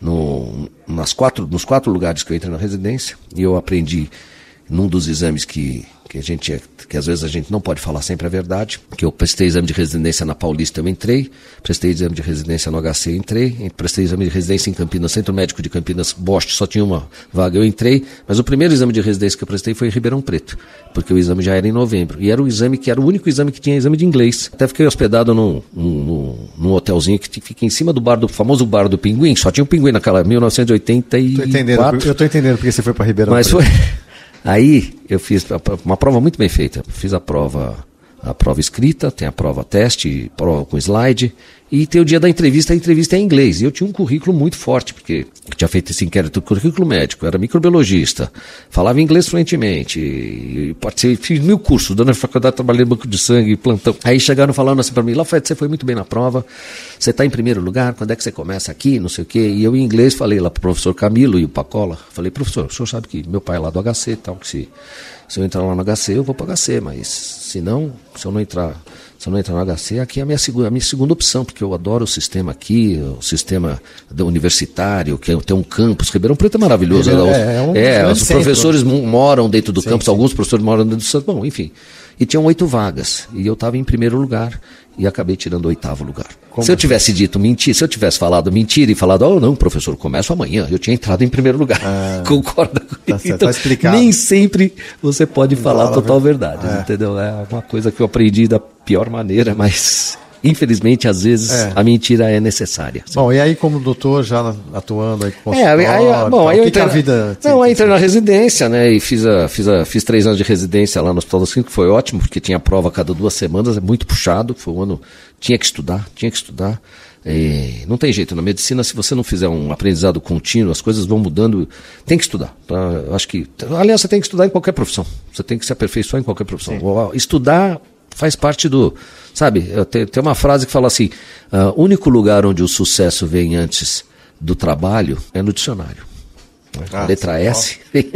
no, nas quatro, nos quatro lugares que eu entrei na residência, e eu aprendi num dos exames que, que a gente, que às vezes a gente não pode falar sempre a verdade, que eu prestei exame de residência na Paulista, eu entrei, prestei exame de residência no H C, eu entrei, prestei exame de residência em Campinas, Centro Médico de Campinas, Bosch, só tinha uma vaga, eu entrei, mas o primeiro exame de residência que eu prestei foi em Ribeirão Preto, porque o exame já era em novembro, e era o exame que era o único exame que tinha exame de inglês. Até fiquei hospedado num, num, num hotelzinho que fica em cima do bar do famoso bar do Pinguim, só tinha um Pinguim naquela mil novecentos e oitenta e quatro. Tô entendendo, eu tô entendendo porque você foi para Ribeirão mas Preto. Foi... Aí eu fiz uma prova muito bem feita, fiz a prova, a prova escrita, tem a prova teste, prova com slide, e tem o dia da entrevista, a entrevista é em inglês. E eu tinha um currículo muito forte, porque eu tinha feito esse inquérito, currículo médico, era microbiologista, falava inglês fluentemente, e participei, fiz mil cursos, dando na faculdade, trabalhei no banco de sangue, plantão. Aí chegaram falando assim para mim, Lafayette, você foi muito bem na prova, você está em primeiro lugar, quando é que você começa aqui, não sei o quê. E eu em inglês falei lá para o professor Camilo e o Pacola, falei, professor, o senhor sabe que meu pai é lá do H C e tal, que se, se eu entrar lá no H C, eu vou para o H C, mas se não, se eu não entrar... Se eu não entrar no H C, aqui é a minha, segunda, a minha segunda opção, porque eu adoro o sistema aqui, o sistema universitário, que tem um campus. Ribeirão Preto é maravilhoso. É, é, um é os professores centro. moram dentro do sim, campus, sim. Alguns professores moram dentro do centro. Bom, enfim. E tinham oito vagas. E eu estava em primeiro lugar e acabei tirando o oitavo lugar. Como se eu tivesse dito mentira, se eu tivesse falado mentira e falado, oh não, professor, começo amanhã, eu tinha entrado em primeiro lugar. Ah, concorda com tá isso? Certo, então, tá explicado. Nem sempre você pode falar Fala, total verdade, é. entendeu? É uma coisa que eu aprendi da pior maneira, mas infelizmente às vezes é. a mentira é necessária. Sim. Bom, e aí como doutor já atuando aí com é, aí, aí, bom, aí eu entrei, que a vida não, aí entrei na residência, né, e fiz, a, fiz, a, fiz três anos de residência lá no Hospital das Clínicas, que foi ótimo, porque tinha prova a cada duas semanas, é muito puxado, foi um ano, tinha que estudar, tinha que estudar. E não tem jeito, na medicina, se você não fizer um aprendizado contínuo, as coisas vão mudando, tem que estudar. Pra, acho que, aliás, você tem que estudar em qualquer profissão, você tem que se aperfeiçoar em qualquer profissão. Sim. Estudar faz parte do, sabe, tem, tem uma frase que fala assim, o uh, único lugar onde o sucesso vem antes do trabalho é no dicionário. Ah, letra S.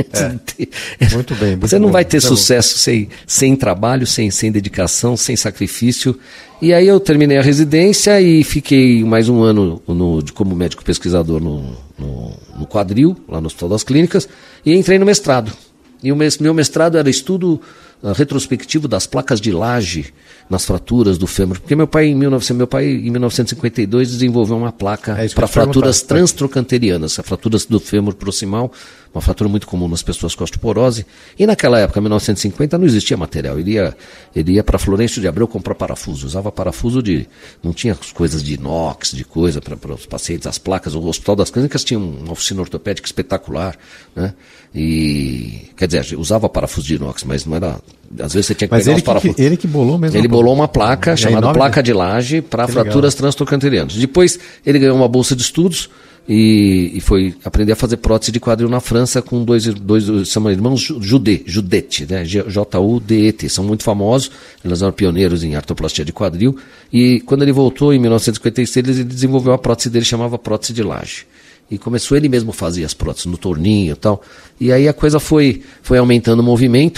É. Muito bem. Muito Você não bom, vai ter muito sucesso sem, sem trabalho, sem, sem dedicação, sem sacrifício. E aí eu terminei a residência e fiquei mais um ano no, como médico pesquisador no, no, no Quadril, lá no Hospital das Clínicas, e entrei no mestrado. E o meu mestrado era estudo uh, retrospectivo das placas de laje nas fraturas do fêmur. Porque meu pai, em, mil e novecentos, meu pai, em mil novecentos e cinquenta e dois, desenvolveu uma placa é para fraturas transtrocanterianas, fraturas do fêmur proximal, uma fratura muito comum nas pessoas com osteoporose. E naquela época, em mil novecentos e cinquenta, não existia material. Ele ia, ele ia para Florencio de Abreu comprar parafuso. Usava parafuso de... Não tinha coisas de inox, de coisa para os pacientes, as placas. O Hospital das Clínicas tinha uma oficina ortopédica espetacular, né? E, quer dizer, usava parafuso de inox, mas não era... Às vezes você tinha que mas pegar ele os parafusos. Que, ele que bolou mesmo. Ele bolou uma placa é chamada enorme, placa de laje para fraturas transtrocanterianas. Depois ele ganhou uma bolsa de estudos e, e foi aprender a fazer prótese de quadril na França com dois, dois são irmãos Judet, Judet, né? J U D E T, são muito famosos, eles eram pioneiros em artroplastia de quadril, e quando ele voltou em mil novecentos e cinquenta e seis, ele desenvolveu a prótese dele, chamava prótese de laje. E começou ele mesmo a fazer as próteses no torninho e tal. E aí a coisa foi, foi aumentando o movimento.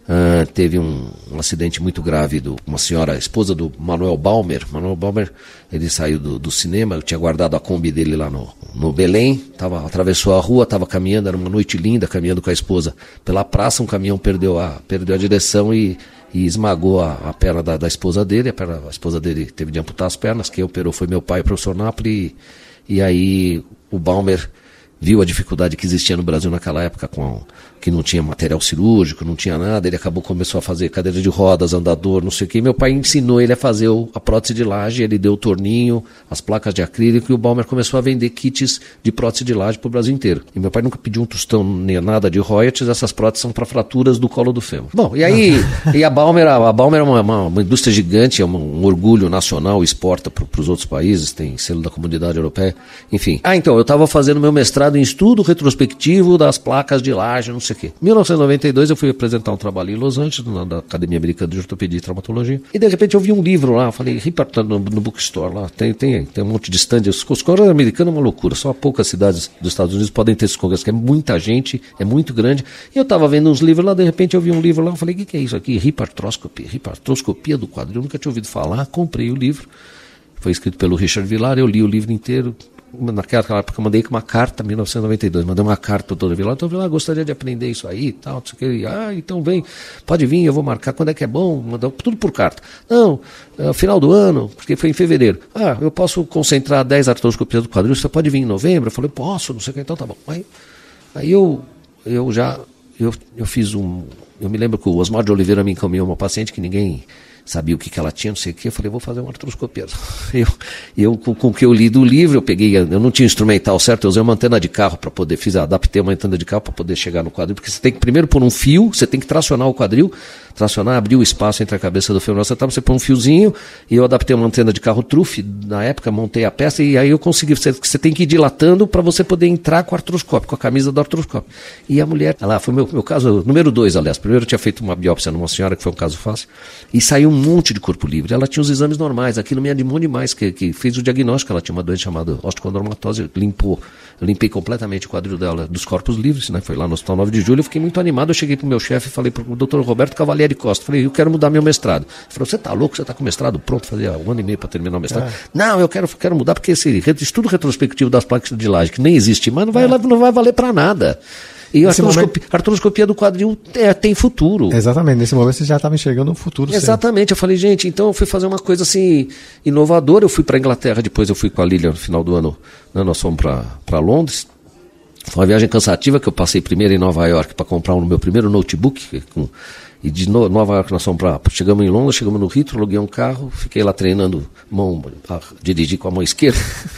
Uh, teve um, um acidente muito grave de uma senhora, a esposa do Manuel Balmer. Manuel Balmer, ele saiu do, do cinema, eu tinha guardado a Kombi dele lá no, no Belém, tava, atravessou a rua, estava caminhando, era uma noite linda, caminhando com a esposa pela praça, um caminhão perdeu a, perdeu a direção e, e esmagou a, a perna da, da esposa dele, a, perna, a esposa dele teve de amputar as pernas, quem operou foi meu pai, o professor Napoli, e, e aí o Balmer viu a dificuldade que existia no Brasil naquela época, com, que não tinha material cirúrgico, não tinha nada, ele acabou, começou a fazer cadeira de rodas, andador, não sei o que, meu pai ensinou ele a fazer o, a prótese de laje, ele deu o torninho, as placas de acrílico, e o Balmer começou a vender kits de prótese de laje para o Brasil inteiro. E meu pai nunca pediu um tostão nem nada de royalties, essas próteses são para fraturas do colo do fêmur. Bom, e aí, e a Balmer, a, a Balmer é uma, uma, uma indústria gigante, é um, um orgulho nacional, exporta para os outros países, tem selo da Comunidade Europeia, enfim. Ah, então, eu estava fazendo meu mestrado em estudo retrospectivo das placas de laje, não sei o quê. Em mil novecentos e noventa e dois eu fui apresentar um trabalho em Los Angeles, na, na Academia Americana de Ortopedia e Traumatologia, e de repente eu vi um livro lá, eu falei, Ripart, no, no bookstore lá, tem, tem, tem um monte de stand, os, os congressos americanos é uma loucura, só poucas cidades dos Estados Unidos podem ter esses congressos, que é muita gente, é muito grande, e eu estava vendo uns livros lá, de repente eu vi um livro lá, eu falei, o que, que é isso aqui? Ripartroscopia, Ripartroscopia do quadril, eu nunca tinha ouvido falar, comprei o livro, foi escrito pelo Richard Villar, eu li o livro inteiro. Naquela época eu mandei uma carta, em mil novecentos e noventa e dois, mandei uma carta para o doutor Villar, então Villar, gostaria de aprender isso aí e tal, não sei o que. Ah, então vem, pode vir, eu vou marcar quando é que é bom, mandar tudo por carta. Não, é, final do ano, porque foi em fevereiro. Ah, eu posso concentrar dez artroscopias do quadril, você pode vir em novembro? Eu falei, posso, não sei o que, então tá bom. Aí, aí eu, eu já, eu, eu fiz um, eu me lembro que o Osmar de Oliveira me encaminhou uma paciente que ninguém sabia o que, que ela tinha, não sei o que, eu falei, vou fazer uma artroscopia. Eu, eu com, com o que eu li do livro, eu peguei, eu não tinha instrumental certo, eu usei uma antena de carro para poder, fiz, adaptei uma antena de carro para poder chegar no quadril, porque você tem que primeiro pôr um fio, você tem que tracionar o quadril, tracionar, abrir o espaço entre a cabeça do femoral central, você põe um fiozinho, e eu adaptei uma antena de carro trufe, na época montei a peça, e aí eu consegui, você, você tem que ir dilatando para você poder entrar com o artroscópio, com a camisa do artroscópio. E a mulher, ela foi meu, meu caso, número dois, aliás, primeiro eu tinha feito uma biópsia numa senhora, que foi um caso fácil, e saiu um monte de corpo livre, ela tinha os exames normais, aquilo me animou demais, que, que fez o diagnóstico, ela tinha uma doença chamada osteocondromatose, limpou, eu limpei completamente o quadril dela dos corpos livres, né? Foi lá no Hospital nove de julho, eu fiquei muito animado, eu cheguei pro meu chefe e falei pro doutor Roberto Cavalieri Costa, falei, eu quero mudar meu mestrado. Ele falou, você tá louco, você tá com o mestrado pronto, fazia um ano e meio para terminar o mestrado. É. Não, eu quero, quero mudar porque esse estudo retrospectivo das placas de laje, que nem existe, mas não vai, é. não vai valer para nada. E a artroscopia, momento... artroscopia do quadril é, tem futuro. Exatamente, nesse momento você já estava enxergando um futuro. Exatamente, sempre. Eu falei, gente, então eu fui fazer uma coisa assim, inovadora, eu fui para a Inglaterra, depois eu fui com a Lilian no final do ano, né, nós fomos para Londres, foi uma viagem cansativa, que eu passei primeiro em Nova York para comprar o meu primeiro notebook, com, e de no, Nova York nós fomos para, chegamos em Londres, chegamos no Heathrow, aluguei um carro, fiquei lá treinando mão, a dirigir com a mão esquerda.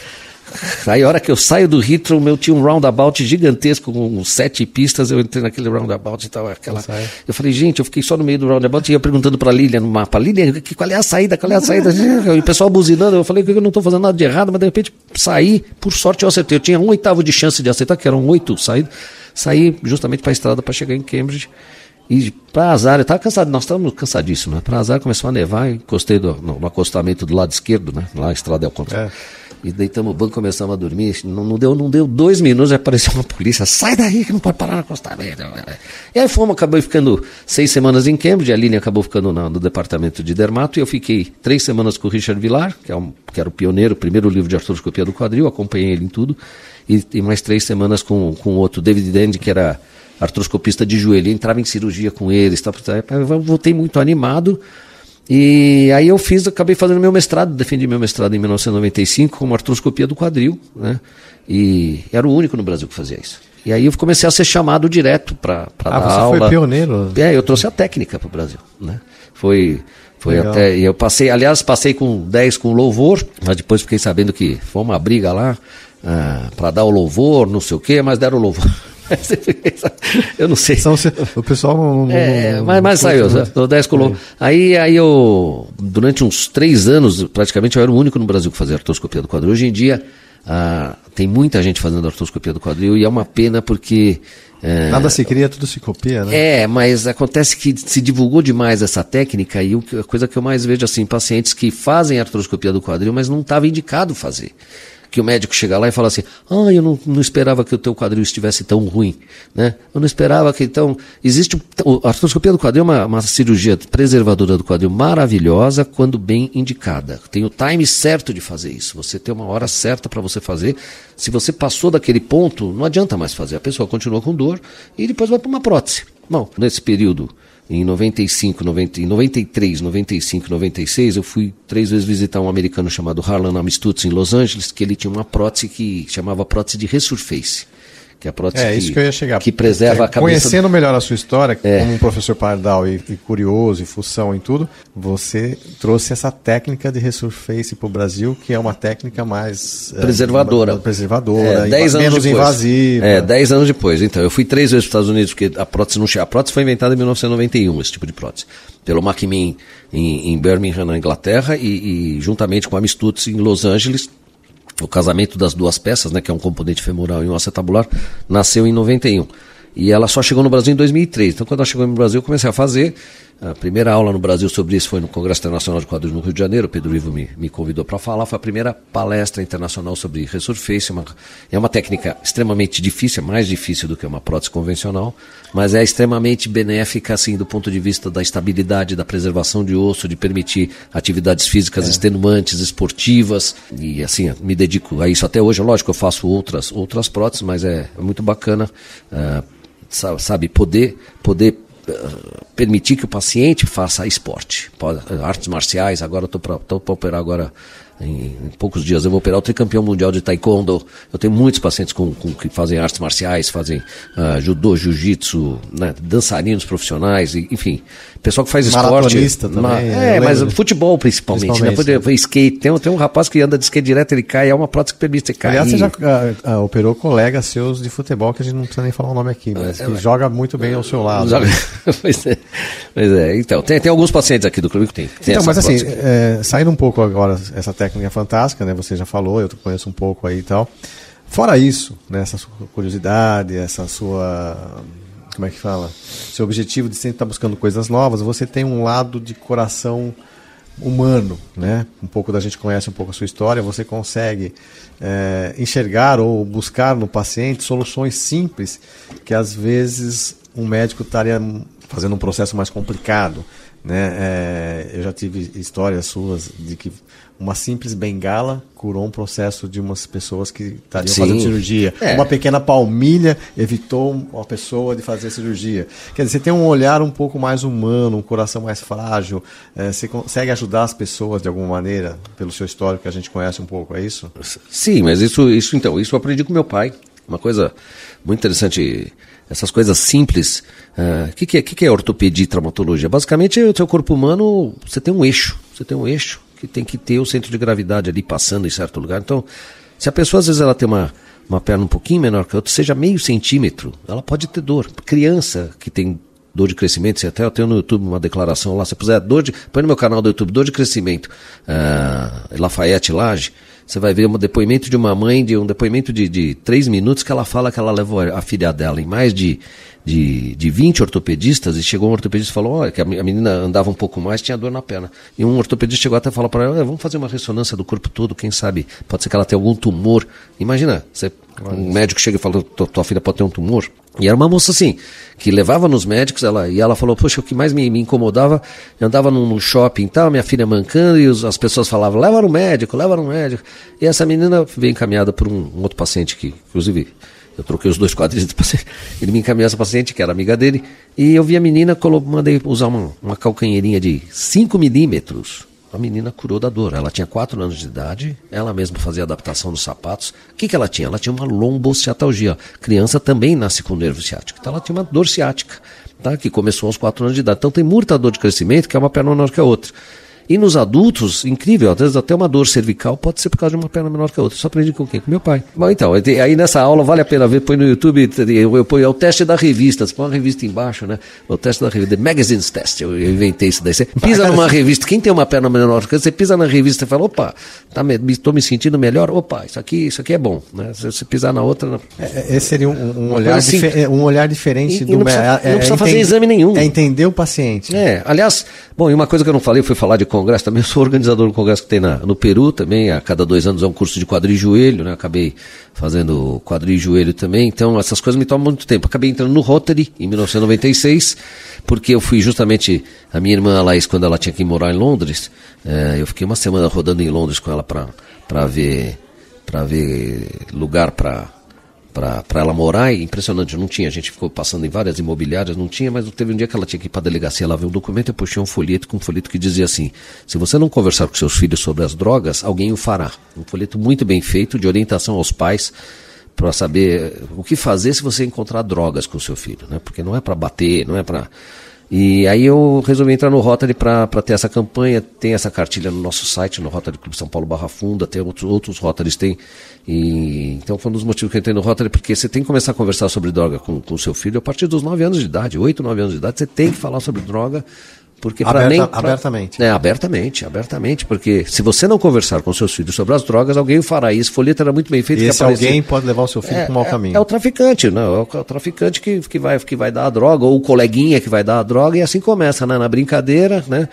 Aí a hora que eu saio do Heathrow, meu tinha um roundabout gigantesco com sete pistas, eu entrei naquele roundabout e tal, aquela... Eu falei, gente, eu fiquei só no meio do roundabout e ia perguntando pra Lilian no mapa, Lilian, qual é a saída, qual é a saída? E o pessoal buzinando, eu falei que eu não tô fazendo nada de errado, mas de repente saí, por sorte eu acertei, eu tinha um oitavo de chance de acertar, que eram oito saídas, saí justamente pra estrada para chegar em Cambridge. E para azar, eu estava cansado, nós estávamos cansadíssimos, né? Para azar começou a nevar, encostei do, no, no acostamento do lado esquerdo, né? Lá a estrada é ao contrário. É. E deitamos o banco, começamos a dormir. Não, não, deu, não deu dois minutos, já apareceu uma polícia. Sai daí que não pode parar no acostamento. E aí fomos, acabou ficando seis semanas em Cambridge, a Lilian acabou ficando na, no departamento de dermato, e eu fiquei três semanas com o Richard Villar, que, é um, que era o pioneiro, o primeiro livro de artroscopia do quadril, acompanhei ele em tudo, e, e mais três semanas com, com o outro, David Dandy, que era artroscopista de joelho, eu entrava em cirurgia com eles, tá, eu voltei muito animado, e aí eu fiz, acabei fazendo meu mestrado, defendi meu mestrado em mil novecentos e noventa e cinco como artroscopia do quadril, né, e era o único no Brasil que fazia isso. E aí eu comecei a ser chamado direto para ah, dar você aula. Foi pioneiro? É, eu trouxe a técnica para o Brasil, né, foi... Foi Legal. Até, eu passei, aliás, passei com dez com louvor, mas depois fiquei sabendo que foi uma briga lá, ah, para dar o louvor, não sei o quê, mas deram o louvor. Eu não sei. São, o pessoal não. É, mas, mas saiu, o dez colou. Aí, aí eu, durante uns três anos, praticamente, eu era o único no Brasil que fazia artroscopia do quadril. Hoje em dia, ah, tem muita gente fazendo artroscopia do quadril, e é uma pena porque. É, Nada se cria, tudo se copia, né? É, mas acontece que se divulgou demais essa técnica, e a coisa que eu mais vejo assim, pacientes que fazem artroscopia do quadril, mas não estava indicado fazer. que o médico chega lá e fala assim, ah, eu não, não esperava que o teu quadril estivesse tão ruim, né? Eu não esperava que, então, existe, a artroscopia do quadril é uma, uma cirurgia preservadora do quadril maravilhosa quando bem indicada. Tem o time certo de fazer isso, você tem uma hora certa para você fazer. Se você passou daquele ponto, não adianta mais fazer, a pessoa continua com dor e depois vai para uma prótese. Bom, nesse período, em noventa e cinco, noventa, em noventa e três, noventa e cinco, noventa e seis, eu fui três vezes visitar um americano chamado Harlan Amistutz em Los Angeles, que ele tinha uma prótese que chamava prótese de Resurface. Que é a prótese é, que, isso que eu ia chegar. que preserva é, a cabeça. Conhecendo melhor a sua história, é. como um professor Pardal e, e curioso, e fução em tudo, você trouxe essa técnica de Resurface para o Brasil, que é uma técnica mais... Preservadora. É, preservadora, é, dez inv- anos menos depois. invasiva. É, dez anos depois. Então, eu fui três vezes para os Estados Unidos, porque a prótese não chega. A prótese foi inventada em mil novecentos e noventa e um, esse tipo de prótese. Pelo Macmillan em, em Birmingham, na Inglaterra, e, e juntamente com a Amistutz em Los Angeles. O casamento das duas peças, né, que é um componente femoral e um acetabular, nasceu em noventa e um. E ela só chegou no Brasil em dois mil e três. Então, quando ela chegou no Brasil, eu comecei a fazer. A primeira aula no Brasil sobre isso foi no Congresso Internacional de Quadris no Rio de Janeiro. O Pedro Ivo me, me convidou para falar. Foi a primeira palestra internacional sobre Resurface. Uma, é uma técnica extremamente difícil, é mais difícil do que uma prótese convencional, mas é extremamente benéfica, assim, do ponto de vista da estabilidade, da preservação de osso, de permitir atividades físicas é. extenuantes, esportivas. E, assim, me dedico a isso até hoje. Lógico, eu faço outras, outras próteses, mas é, é muito bacana, uh, sabe, poder... poder permitir que o paciente faça esporte, artes marciais. Agora eu estou para operar agora em, em poucos dias, eu vou operar o tricampeão mundial de taekwondo. Eu tenho muitos pacientes com, com, que fazem artes marciais, fazem uh, judô, jiu-jitsu, né, dançarinos profissionais, e, enfim, pessoal que faz esporte. Maratonista também. Ma é, mas futebol principalmente, principalmente né? Né? Skate, tem, tem um rapaz que anda de skate direto, ele cai, é uma prótese que permite você cair. Aliás, você já uh, uh, operou colegas seus de futebol, que a gente não precisa nem falar o nome aqui, mas é, que é, joga muito bem ao seu lado. Joga... Né? pois, é, pois é, então, tem, tem alguns pacientes aqui do clube que tem. tem então, mas assim, prótese. é, saindo um pouco agora, essa técnica fantástica, né? Você já falou, eu conheço um pouco aí e tal. Fora isso, né, essa sua curiosidade, essa sua... Como é que fala? Seu objetivo de sempre estar buscando coisas novas, você tem um lado de coração humano, né? Um pouco da gente conhece um pouco a sua história, você consegue é, enxergar ou buscar no paciente soluções simples que às vezes um médico estaria fazendo um processo mais complicado, né? É, eu já tive histórias suas de que uma simples bengala curou um processo de umas pessoas que estariam Sim. fazendo cirurgia. É. Uma pequena palmilha evitou uma pessoa de fazer cirurgia. Quer dizer, você tem um olhar um pouco mais humano, um coração mais frágil. É, você consegue ajudar as pessoas de alguma maneira, pelo seu histórico que a gente conhece um pouco, é isso? Sim, mas isso, isso então, isso eu aprendi com meu pai. Uma coisa muito interessante, essas coisas simples. O uh, que, que, é, que, que é ortopedia e traumatologia? Basicamente, o seu corpo humano, você tem um eixo. Você tem um eixo que tem que ter o centro de gravidade ali passando em certo lugar. Então, se a pessoa às vezes ela tem uma, uma perna um pouquinho menor que a outra, seja meio centímetro, ela pode ter dor. Criança que tem dor de crescimento, se até eu tenho no YouTube uma declaração lá, se puser dor de, põe no meu canal do YouTube, dor de crescimento, uh, Lafayette Laje, você vai ver um depoimento de uma mãe, de um depoimento de, de três minutos que ela fala que ela levou a filha dela em mais de, de, de vinte ortopedistas, e chegou um ortopedista e falou, olha, que a menina andava um pouco mais, tinha dor na perna. E um ortopedista chegou até a falar para ela, vamos fazer uma ressonância do corpo todo, quem sabe, pode ser que ela tenha algum tumor. Imagina, você, um médico chega e fala, tua filha pode ter um tumor. E era uma moça assim, que levava nos médicos, ela, e ela falou, poxa, o que mais me, me incomodava, eu andava num, num shopping e tal, minha filha mancando, e os, as pessoas falavam, leva no médico, leva no médico. E essa menina veio encaminhada por um, um outro paciente que, inclusive, eu troquei os dois quadris do paciente, ele me encaminhou essa paciente, que era amiga dele, e eu vi a menina, colo, mandei usar uma, uma calcanheirinha de cinco milímetros. A menina curou da dor. Ela tinha quatro anos de idade, ela mesma fazia adaptação nos sapatos. O que, que ela tinha? Ela tinha uma lombociatalgia. Criança também nasce com nervo ciático. Então ela tinha uma dor ciática, tá? Que começou aos quatro anos de idade. Então tem muita dor de crescimento, que é uma perna menor que a outra. E nos adultos, incrível, às vezes até uma dor cervical pode ser por causa de uma perna menor que a outra. Só aprendi com quem? Com meu pai. Bom, então, aí nessa aula vale a pena ver, põe no YouTube, eu, eu ponho é o teste da revista, você põe uma revista embaixo, né? O teste da revista, The Magazines Test, eu, eu inventei isso daí. Você pisa numa revista, quem tem uma perna menor que você pisa na revista e fala, opa, tá, estou me sentindo melhor, opa, isso aqui, isso aqui é bom, né? Se você pisar na outra... Não... É, esse seria um, um, olhar, assim, um olhar diferente e, do... E não precisa, é, não precisa é, fazer entende, exame nenhum. É entender o paciente. É, aliás, bom, e uma coisa que eu não falei, eu fui falar de congresso, também sou organizador do congresso que tem na, no Peru também, a cada dois anos é um curso de quadril e joelho, né? Acabei fazendo quadril e joelho também, então essas coisas me tomam muito tempo. Acabei entrando no Rotary em mil novecentos e noventa e seis, porque eu fui justamente, a minha irmã Laís, quando ela tinha que morar em Londres, é, eu fiquei uma semana rodando em Londres com ela para ver, pra ver lugar para... para ela morar, e impressionante, não tinha, a gente ficou passando em várias imobiliárias, não tinha, mas teve um dia que ela tinha que ir para a delegacia lá ver um documento, eu puxei um folheto com um folheto que dizia assim: se você não conversar com seus filhos sobre as drogas, alguém o fará. Um folheto muito bem feito, de orientação aos pais, para saber o que fazer se você encontrar drogas com o seu filho, né? Porque não é para bater, não é para... E aí eu resolvi entrar no Rotary para ter essa campanha. Tem essa cartilha no nosso site, no Rotary Clube São Paulo Barra Funda, tem outros, outros Rotarys tem. E, então foi um dos motivos que eu entrei no Rotary, porque você tem que começar a conversar sobre droga com o seu filho a partir dos nove anos de idade, oito, nove anos de idade, você tem que falar sobre droga. Porque Aberta, nem, pra, abertamente. É, abertamente, abertamente, porque se você não conversar com seus filhos sobre as drogas, alguém o fará. E esse folheto era muito bem feito. E esse alguém pode levar o seu filho é, para um mau é, caminho. É o traficante, né? É o traficante que, que, vai, que vai dar a droga, ou o coleguinha que vai dar a droga, e assim começa, né? Na brincadeira, né?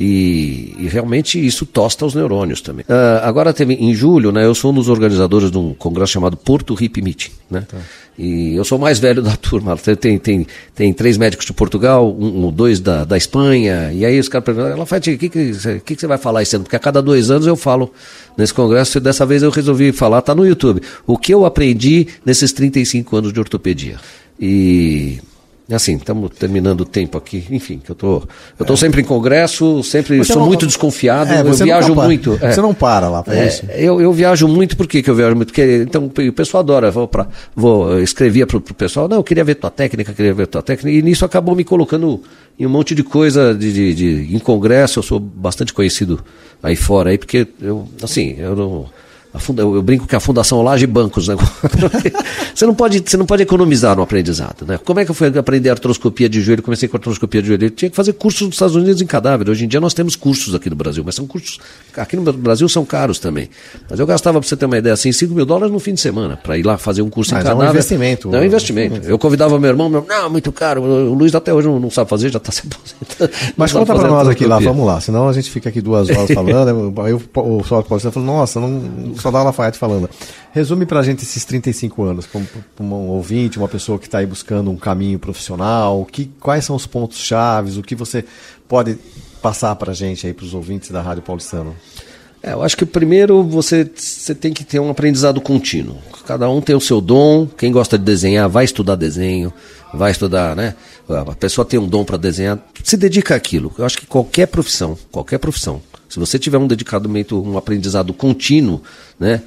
E, e realmente isso tosta os neurônios também. Uh, agora teve, em julho, né? Eu sou um dos organizadores de um congresso chamado Porto Hip Meeting, né? Tá. E eu sou o mais velho da turma. Tem, tem, tem três médicos de Portugal, um, um, dois da, da Espanha, e aí os caras perguntam: ela faz o que, que, que, que você vai falar esse ano? Porque a cada dois anos eu falo nesse congresso, e dessa vez eu resolvi falar, tá no YouTube, o que eu aprendi nesses trinta e cinco anos de ortopedia. E assim, estamos terminando o tempo aqui, enfim, que eu tô, eu tô é. sempre em congresso, sempre você sou não, muito desconfiado, é, eu viajo muito. É, você não para lá para é, isso? Eu, eu viajo muito, por que que eu viajo muito? Porque então o pessoal adora, vou para, vou, eu escrevia pro, pro pessoal, não, eu queria ver tua técnica, queria ver tua técnica, e nisso acabou me colocando em um monte de coisa de, de, de, em congresso. Eu sou bastante conhecido aí fora, aí, porque eu, assim, eu não... A funda, eu brinco que a Fundação Laje Bancos, né? você, não pode, você não pode economizar no aprendizado, né? Como é que eu fui aprender artroscopia de joelho? Comecei com artroscopia de joelho. Eu tinha que fazer cursos nos Estados Unidos em cadáver. Hoje em dia nós temos cursos aqui no Brasil, mas são cursos, aqui no Brasil são caros também. Mas eu gastava, para você ter uma ideia, assim, cinco mil dólares no fim de semana, para ir lá fazer um curso mas em cadáver. É um investimento. É um investimento. Eu convidava meu irmão, meu, não, muito caro, o Luiz até hoje não, não sabe fazer, já está se aposentando. Mas conta para nós aqui lá, vamos lá, senão a gente fica aqui duas horas falando, aí o, o Sócio Paulistano falou, nossa, não... Só dá Lafayette falando. Resume pra gente esses trinta e cinco anos, como um ouvinte, uma pessoa que está aí buscando um caminho profissional, que, quais são os pontos chaves, o que você pode passar pra gente aí, pros ouvintes da Rádio Paulistano? É, eu acho que primeiro você, você tem que ter um aprendizado contínuo. Cada um tem o seu dom, quem gosta de desenhar vai estudar desenho, vai estudar, né? A pessoa tem um dom para desenhar, se dedica àquilo. Eu acho que qualquer profissão, qualquer profissão, se você tiver um dedicamento, um aprendizado contínuo, né,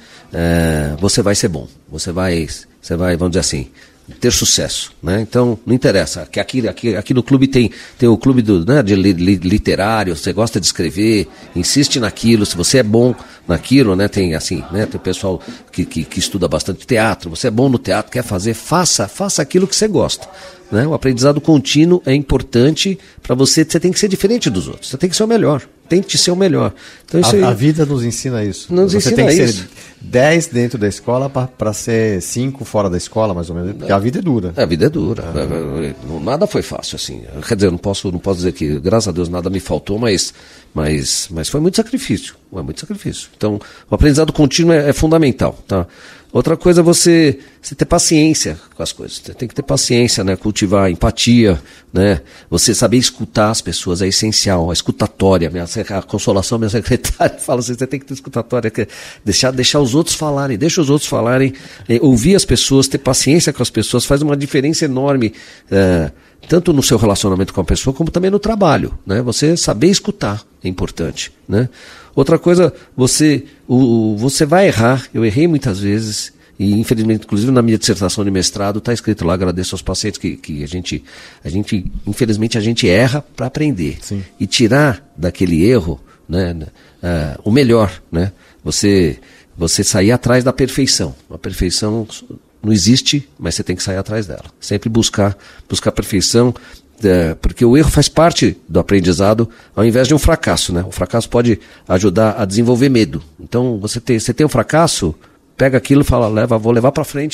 é, você vai ser bom. Você vai, você vai, vamos dizer assim, ter sucesso, né? Então, não interessa. Que aqui, aqui, aqui no clube tem, tem o clube do, né, de li, li, literário, você gosta de escrever, insiste naquilo, se você é bom naquilo, né? Tem assim, né? Tem o pessoal que, que, que estuda bastante teatro, você é bom no teatro, quer fazer, faça, faça aquilo que você gosta. Né? O aprendizado contínuo é importante para você, você tem que ser diferente dos outros, você tem que ser o melhor, tente ser o melhor. Então, isso a, aí, a vida nos ensina isso. Nos você ensina tem que isso. ser dez dentro da escola para ser cinco fora da escola, mais ou menos, porque a vida é dura. A vida é dura. Ah. Nada foi fácil, assim. Quer dizer, eu não posso, não posso dizer que, graças a Deus, nada me faltou, mas, mas, mas foi muito sacrifício. Foi muito sacrifício. Então, o aprendizado contínuo é, é fundamental, tá? Outra coisa é você, você ter paciência com as coisas. Você tem que ter paciência, né? Cultivar empatia, né? Você saber escutar as pessoas é essencial. A escutatória, minha, a Consolação, minha secretária, fala assim, você tem que ter escutatória, que é deixar, deixar os outros falarem, deixa os outros falarem, eh, ouvir as pessoas, ter paciência com as pessoas, faz uma diferença enorme, eh, tanto no seu relacionamento com a pessoa, como também no trabalho, né? Você saber escutar é importante, né? Outra coisa, você, o, você vai errar, eu errei muitas vezes, e infelizmente, inclusive na minha dissertação de mestrado, está escrito lá, agradeço aos pacientes, que, que a, gente, a gente, infelizmente, a gente erra para aprender. Sim. E tirar daquele erro, né, uh, o melhor, né? Você, você sair atrás da perfeição. A perfeição não existe, mas você tem que sair atrás dela. Sempre buscar, buscar a perfeição, é, porque o erro faz parte do aprendizado, ao invés de um fracasso, né? O fracasso pode ajudar a desenvolver medo. Então, você tem, você tem um fracasso, pega aquilo e fala, leva, vou levar para frente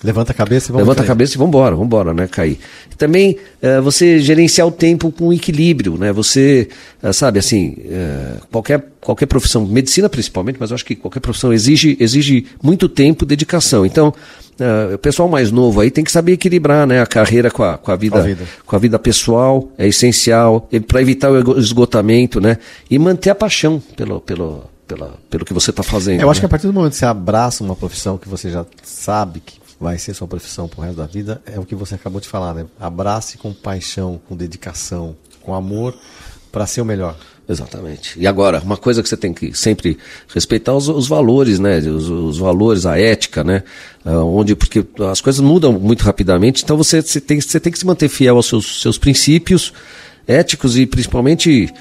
Levanta a cabeça e vamos Levanta a cabeça e vamos embora, vamos embora, né, Caí? Também uh, você gerenciar o tempo com equilíbrio, né? Você, uh, sabe, assim, uh, qualquer, qualquer profissão, medicina principalmente, mas eu acho que qualquer profissão exige, exige muito tempo, dedicação. Então, uh, o pessoal mais novo aí tem que saber equilibrar, né, a carreira com a, com a, vida, a vida. com a vida pessoal, é essencial, para evitar o esgotamento, né? E manter a paixão pelo... pelo Pela, pelo que você está fazendo. Eu acho né? que a partir do momento que você abraça uma profissão que você já sabe que vai ser sua profissão pro resto da vida, é o que você acabou de falar, né? Abrace com paixão, com dedicação, com amor, para ser o melhor. Exatamente. E agora, uma coisa que você tem que sempre respeitar os, os valores, né? Os, os valores, a ética, né? Uh, onde, porque as coisas mudam muito rapidamente, então você, você, tem, você tem que se manter fiel aos seus, seus princípios éticos e principalmente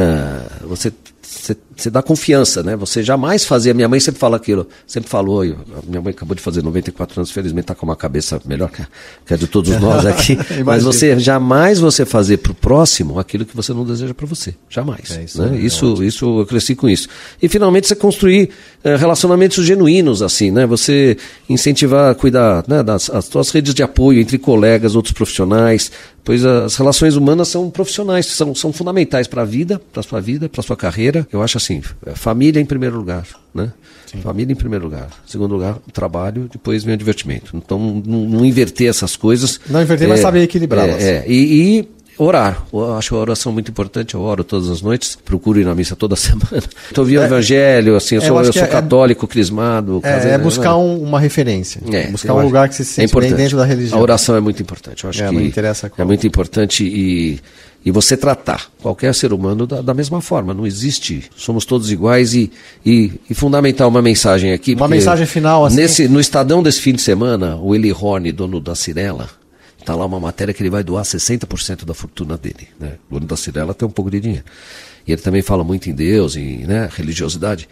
uh, você Você, você dá confiança, né? Você jamais fazia. Minha mãe sempre fala aquilo, sempre falou. Eu, minha mãe acabou de fazer noventa e quatro anos, felizmente está com uma cabeça melhor que a, que a de todos nós aqui. Mas você jamais você fazer para o próximo aquilo que você não deseja para você. Jamais. É isso, né? é isso, isso eu cresci com isso. E finalmente você construir é, relacionamentos genuínos, assim, né? Você incentivar, cuidar, né, das as suas redes de apoio entre colegas, outros profissionais. Pois as relações humanas são profissionais, são, são fundamentais para a vida, para a sua vida, para a sua carreira. Eu acho assim, família em primeiro lugar, né? Sim. Família em primeiro lugar. Segundo lugar, o trabalho, depois vem o divertimento. Então, não, não inverter essas coisas. Não inverter, é, mas saber equilibrá-las. É, é, e... e orar, eu acho a oração muito importante, eu oro todas as noites, procuro ir na missa toda semana. Estou ouvindo o é, evangelho, assim, eu sou, eu sou é, católico, crismado. É, casei, é buscar né? um, uma referência, é, buscar um lugar que se sente é bem dentro da religião. A oração é muito importante, eu acho é, que não interessa é muito importante e, e você tratar qualquer ser humano da, da mesma forma, não existe, somos todos iguais e, e, e fundamental uma mensagem aqui. Uma mensagem final, assim. Nesse, no Estadão desse fim de semana, o Eli Horne, dono da Cirela, está lá uma matéria que ele vai doar sessenta por cento da fortuna dele. Né? O dono da Cirela tem um pouco de dinheiro. E ele também fala muito em Deus, em né, religiosidade.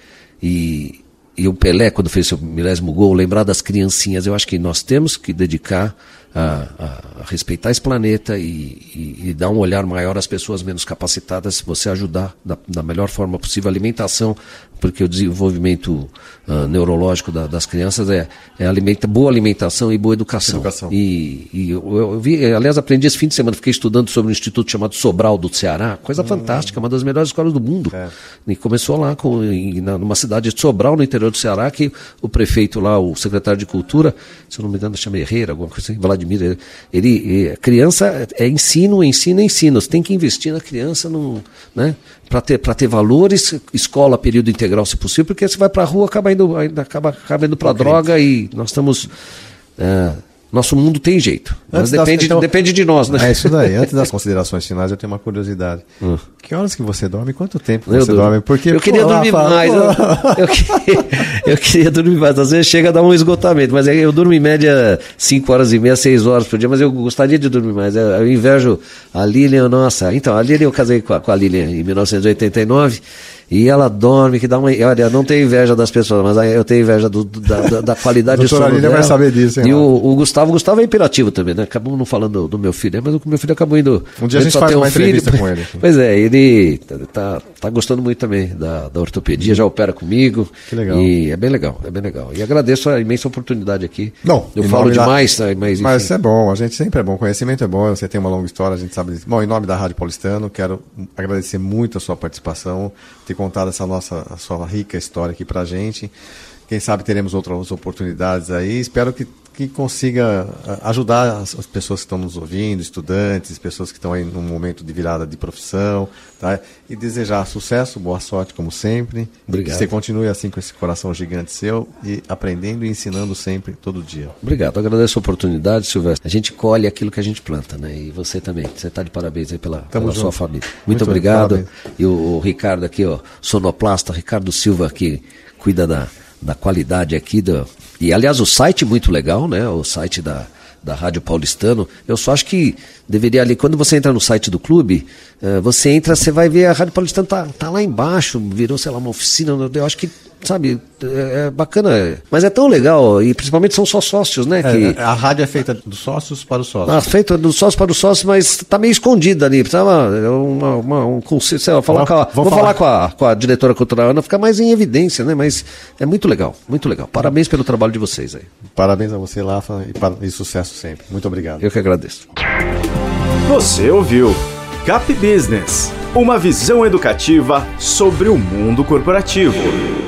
E, e o Pelé, quando fez seu milésimo gol, lembrar das criancinhas. Eu acho que nós temos que dedicar a, a, a respeitar esse planeta e, e, e dar um olhar maior às pessoas menos capacitadas, se você ajudar da, da melhor forma possível. A alimentação, porque o desenvolvimento uh, neurológico da, das crianças é, é alimenta, boa alimentação e boa educação. educação. E, e eu, eu vi, aliás, aprendi esse fim de semana, fiquei estudando sobre um instituto chamado Sobral do Ceará, coisa hum. fantástica, uma das melhores escolas do mundo. É. E começou lá com, em, na, numa cidade de Sobral, no interior do Ceará, que o prefeito lá, o secretário de Cultura, se eu não me engano, chama Herrera, alguma coisa assim, Vladimir, ele, ele a criança é ensino, ensino, ensino. Você tem que investir na criança, no, né, para ter, para ter valores, escola, período integral, se possível, porque você vai para a rua, acaba indo, acaba, acaba indo para a droga e nós estamos... É, nosso mundo tem jeito, mas depende, das, então, depende de nós, né? É isso daí. Antes das considerações finais, eu tenho uma curiosidade. Hum. Que horas que você dorme? Quanto tempo eu você durmo. dorme? Porque, eu queria pô, dormir lá, mais. Eu, eu, queria, eu queria dormir mais. Às vezes chega a dar um esgotamento, mas eu durmo em média cinco horas e meia, seis horas por dia, mas eu gostaria de dormir mais. Eu, eu invejo a Lilian, nossa. Então, a Lilian, eu casei com a, com a Lilian em mil novecentos e oitenta e nove. E ela dorme, que dá uma... Olha, eu não tenho inveja das pessoas, mas eu tenho inveja do, do, da, da qualidade de sono dela. Vai saber disso, hein, e o, o Gustavo, o Gustavo é imperativo também, né? Acabamos não falando do, do meu filho, mas o meu filho acabou indo... Um dia a gente faz uma entrevista filho, com ele. Aqui. Pois é, ele tá, tá gostando muito também da, da ortopedia, já opera comigo. Que legal. E é bem legal, é bem legal. E agradeço a imensa oportunidade aqui. Não, eu falo demais, da... mas enfim. Mas é bom, a gente sempre é bom, conhecimento é bom, você tem uma longa história, a gente sabe disso. Bom, em nome da Rádio Paulistano, quero agradecer muito a sua participação, ter contado essa nossa a sua rica história aqui pra gente. Quem sabe teremos outras oportunidades aí. Espero que, que consiga ajudar as, as pessoas que estão nos ouvindo, estudantes, pessoas que estão aí num momento de virada de profissão, tá? E desejar sucesso, boa sorte como sempre. Obrigado. Que você continue assim com esse coração gigante seu e aprendendo e ensinando sempre, todo dia. Obrigado, agradeço a oportunidade, Silvestre. A gente colhe aquilo que a gente planta, né? E você também, você está de parabéns aí pela, pela sua família. Muito, Muito obrigado. Bem, e o, o Ricardo aqui, ó, sonoplasta, Ricardo Silva aqui, cuida da, da qualidade aqui. Do, e aliás, o site muito legal, né? O site da... da Rádio Paulistano, eu só acho que deveria ali, quando você entra no site do clube, uh, você entra, você vai ver a Rádio Paulistano tá, tá lá embaixo, virou, sei lá, uma oficina, eu acho que sabe, é bacana. Mas é tão legal, e principalmente são só sócios, né? É, que... A rádio é feita dos sócios para os sócios. Ah, feita dos sócios para os sócios, mas tá meio escondida ali. Precisava uma, uma, um conselho, sei lá, falar com a, vou falar, falar com, a, com a diretora cultural, Ana, ficar mais em evidência, né? Mas é muito legal, muito legal. Parabéns pelo trabalho de vocês aí. Parabéns a você, Lafa, e, e sucesso sempre. Muito obrigado. Eu que agradeço. Você ouviu Cap Business, uma visão educativa sobre o mundo corporativo.